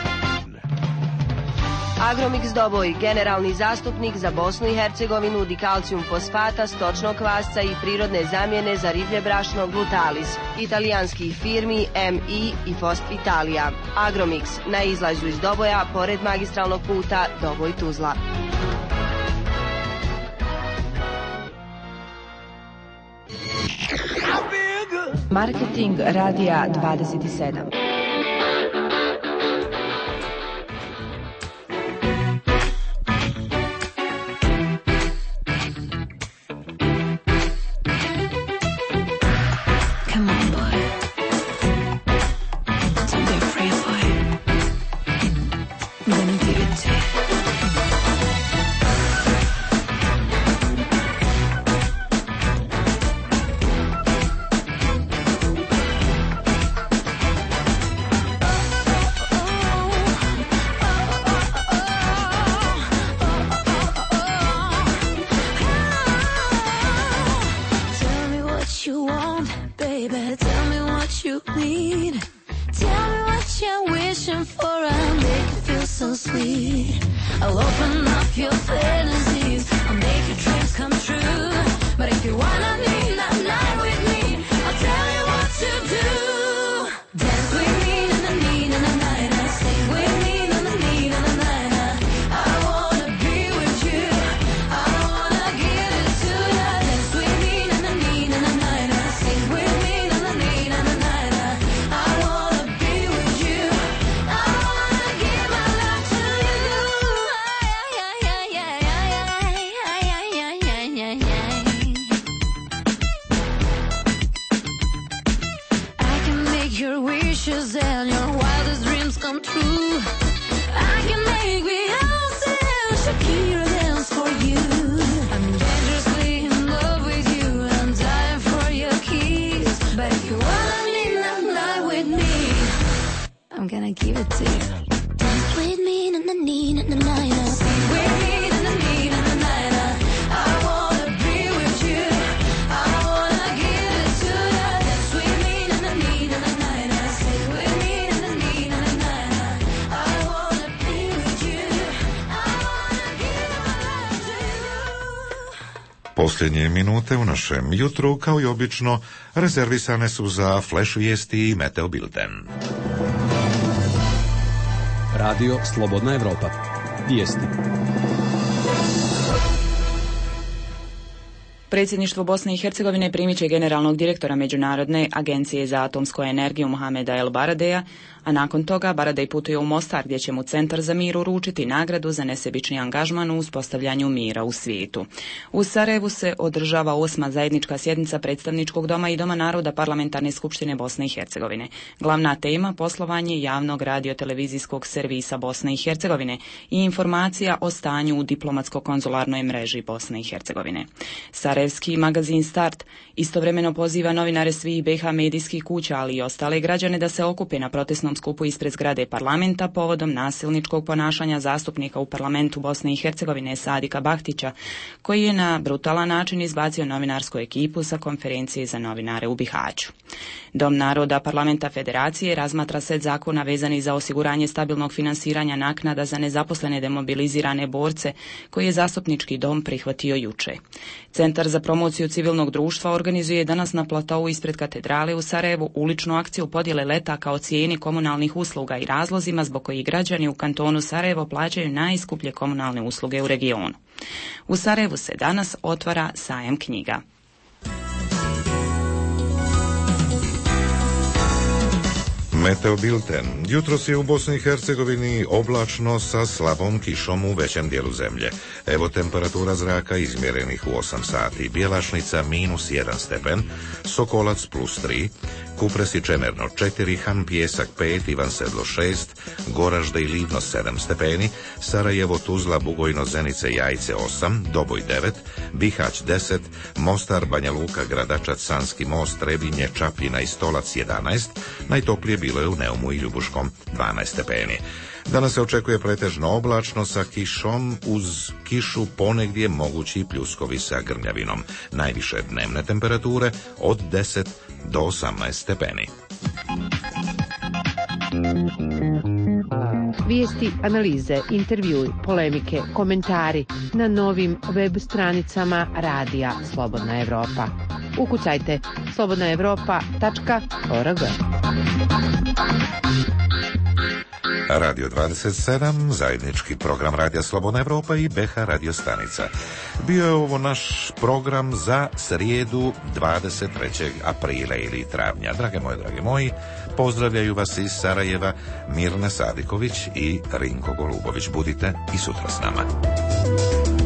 S18: Agromix Doboj, generalni zastupnik za Bosnu i Hercegovinu, dikalcijum fosfata, stočnog kvasca i prirodne zamjene za riblje brašno Glutalis, italijanskih firmi M I i Fosf Italija. Agromix, na izlazu iz Doboja, pored magistralnog puta Doboj-Tuzla.
S3: Marketing Radija dvadeset sedam.
S12: I'll open up your fantasies, I'll make your dreams come true. But if you wanna be that night with me, I'll tell you what to do. Dance with me, na na na na na na. Sing with me, na na na na na na. I wanna be with you, I wanna give it to ya. Dance with me, na na na na na na. Sing with me, na na na na na na. I wanna be with you, I wanna give my love to you. Yeah, yeah, yeah, yeah, yeah, yeah, yeah, yeah, yeah. I can make your wishes and your wildest dreams come true. I can make Beyonce and Shakira dance for you. I'm dangerously in love with you, I'm dying for your kiss. But if you wanna live that night with me, I'm gonna give it to you. Dance with me, na na na na na na. Sing with me, na na na na na na. I wanna be with you, I wanna give it to you. Dance with me, na na na na na na. Sing with me, na na na na na na. I wanna be with you, I wanna give my love to you.
S1: Posljednje minute u našem jutru, kao i obično, rezervisane su za flash vijesti i Meteo Bilten.
S5: Radio Slobodna Evropa. Vijesti.
S3: Predsjedništvo Bosne i Hercegovine primit će generalnog direktora Međunarodne agencije za atomsku energiju Mohameda El Baradeja, a nakon toga Baradej putuje u Mostar gdje će mu Centar za mir uručiti nagradu za nesebični angažman u uspostavljanju mira u svijetu. U Sarajevu se održava osma zajednička sjednica Predstavničkog doma i Doma naroda Parlamentarne skupštine Bosne i Hercegovine. Glavna tema poslovanje javnog radio-televizijskog servisa Bosne i Hercegovine i informacija o stanju u diplomatsko-konzularnoj mreži Bosne i Hercegovine. Sarajevski magazin Start istovremeno poziva novinare svih B H medijskih kuća, ali i ostale građane da se okupe na protestnom skupu ispred zgrade parlamenta povodom nasilničkog ponašanja zastupnika u parlamentu Bosne i Hercegovine Sadika Bahtića, koji je na brutalan način izbacio novinarsku ekipu sa konferencije za novinare u Bihaću. Dom naroda Parlamenta Federacije razmatra set zakona vezani za osiguranje stabilnog finansiranja naknada za nezaposlene demobilizirane borce, koji je zastupnički dom prihvatio juče. Centar za promociju civilnog društva organizuje danas na platovu ispred katedrale u Sarajevu uličnu akciju podjele letaka o cijeni komunalnih usluga i razlozima zbog kojih građani u kantonu Sarajevo plaćaju najskuplje komunalne usluge u regionu. U Sarajevu se danas otvara sajam knjiga.
S1: Meteo Bilten. Jutros je u Bosni i Hercegovini oblačno sa slabom kišom u većem dijelu zemlje. Evo temperatura zraka izmjerenih u osam sati. Bjelašnica minus jedan stepen, Sokolac plus tri, Kupres i Čemerno četiri, Han Pjesak pet, Ivan Sedlo šest, Goražde i Livno sedam stepeni, Sarajevo, Tuzla, Bugojno, Zenice, Jajce osam, Doboj devet, Bihać deset, Mostar, Banja Luka, Gradačac, Sanski most, Trebinje, Čapljina i Stolac jedanaest, najtoplije bilo je u Neumu i Ljubuškom dvanaest stepeni. Danas se očekuje pretežno oblačno sa kišom, uz kišu ponegdje mogući pljuskovi sa grmljavinom. Najviše dnevne temperature od deset do osamnaest stepeni.
S7: Vijesti, analize, intervjui, polemike, komentari na novim web stranicama Radija Slobodna Evropa. Ukucajte slobodna evropa tačka org.
S1: Radio dvadeset sedam, zajednički program Radija Slobodna Evropa i B H radio stanica. Bio je ovo naš program za srijedu dvadeset trećeg aprila ili travnja. Drage moje, drage moji, pozdravljaju vas iz Sarajeva Mirna Sadiković i Rinko Golubović. Budite i sutra s nama.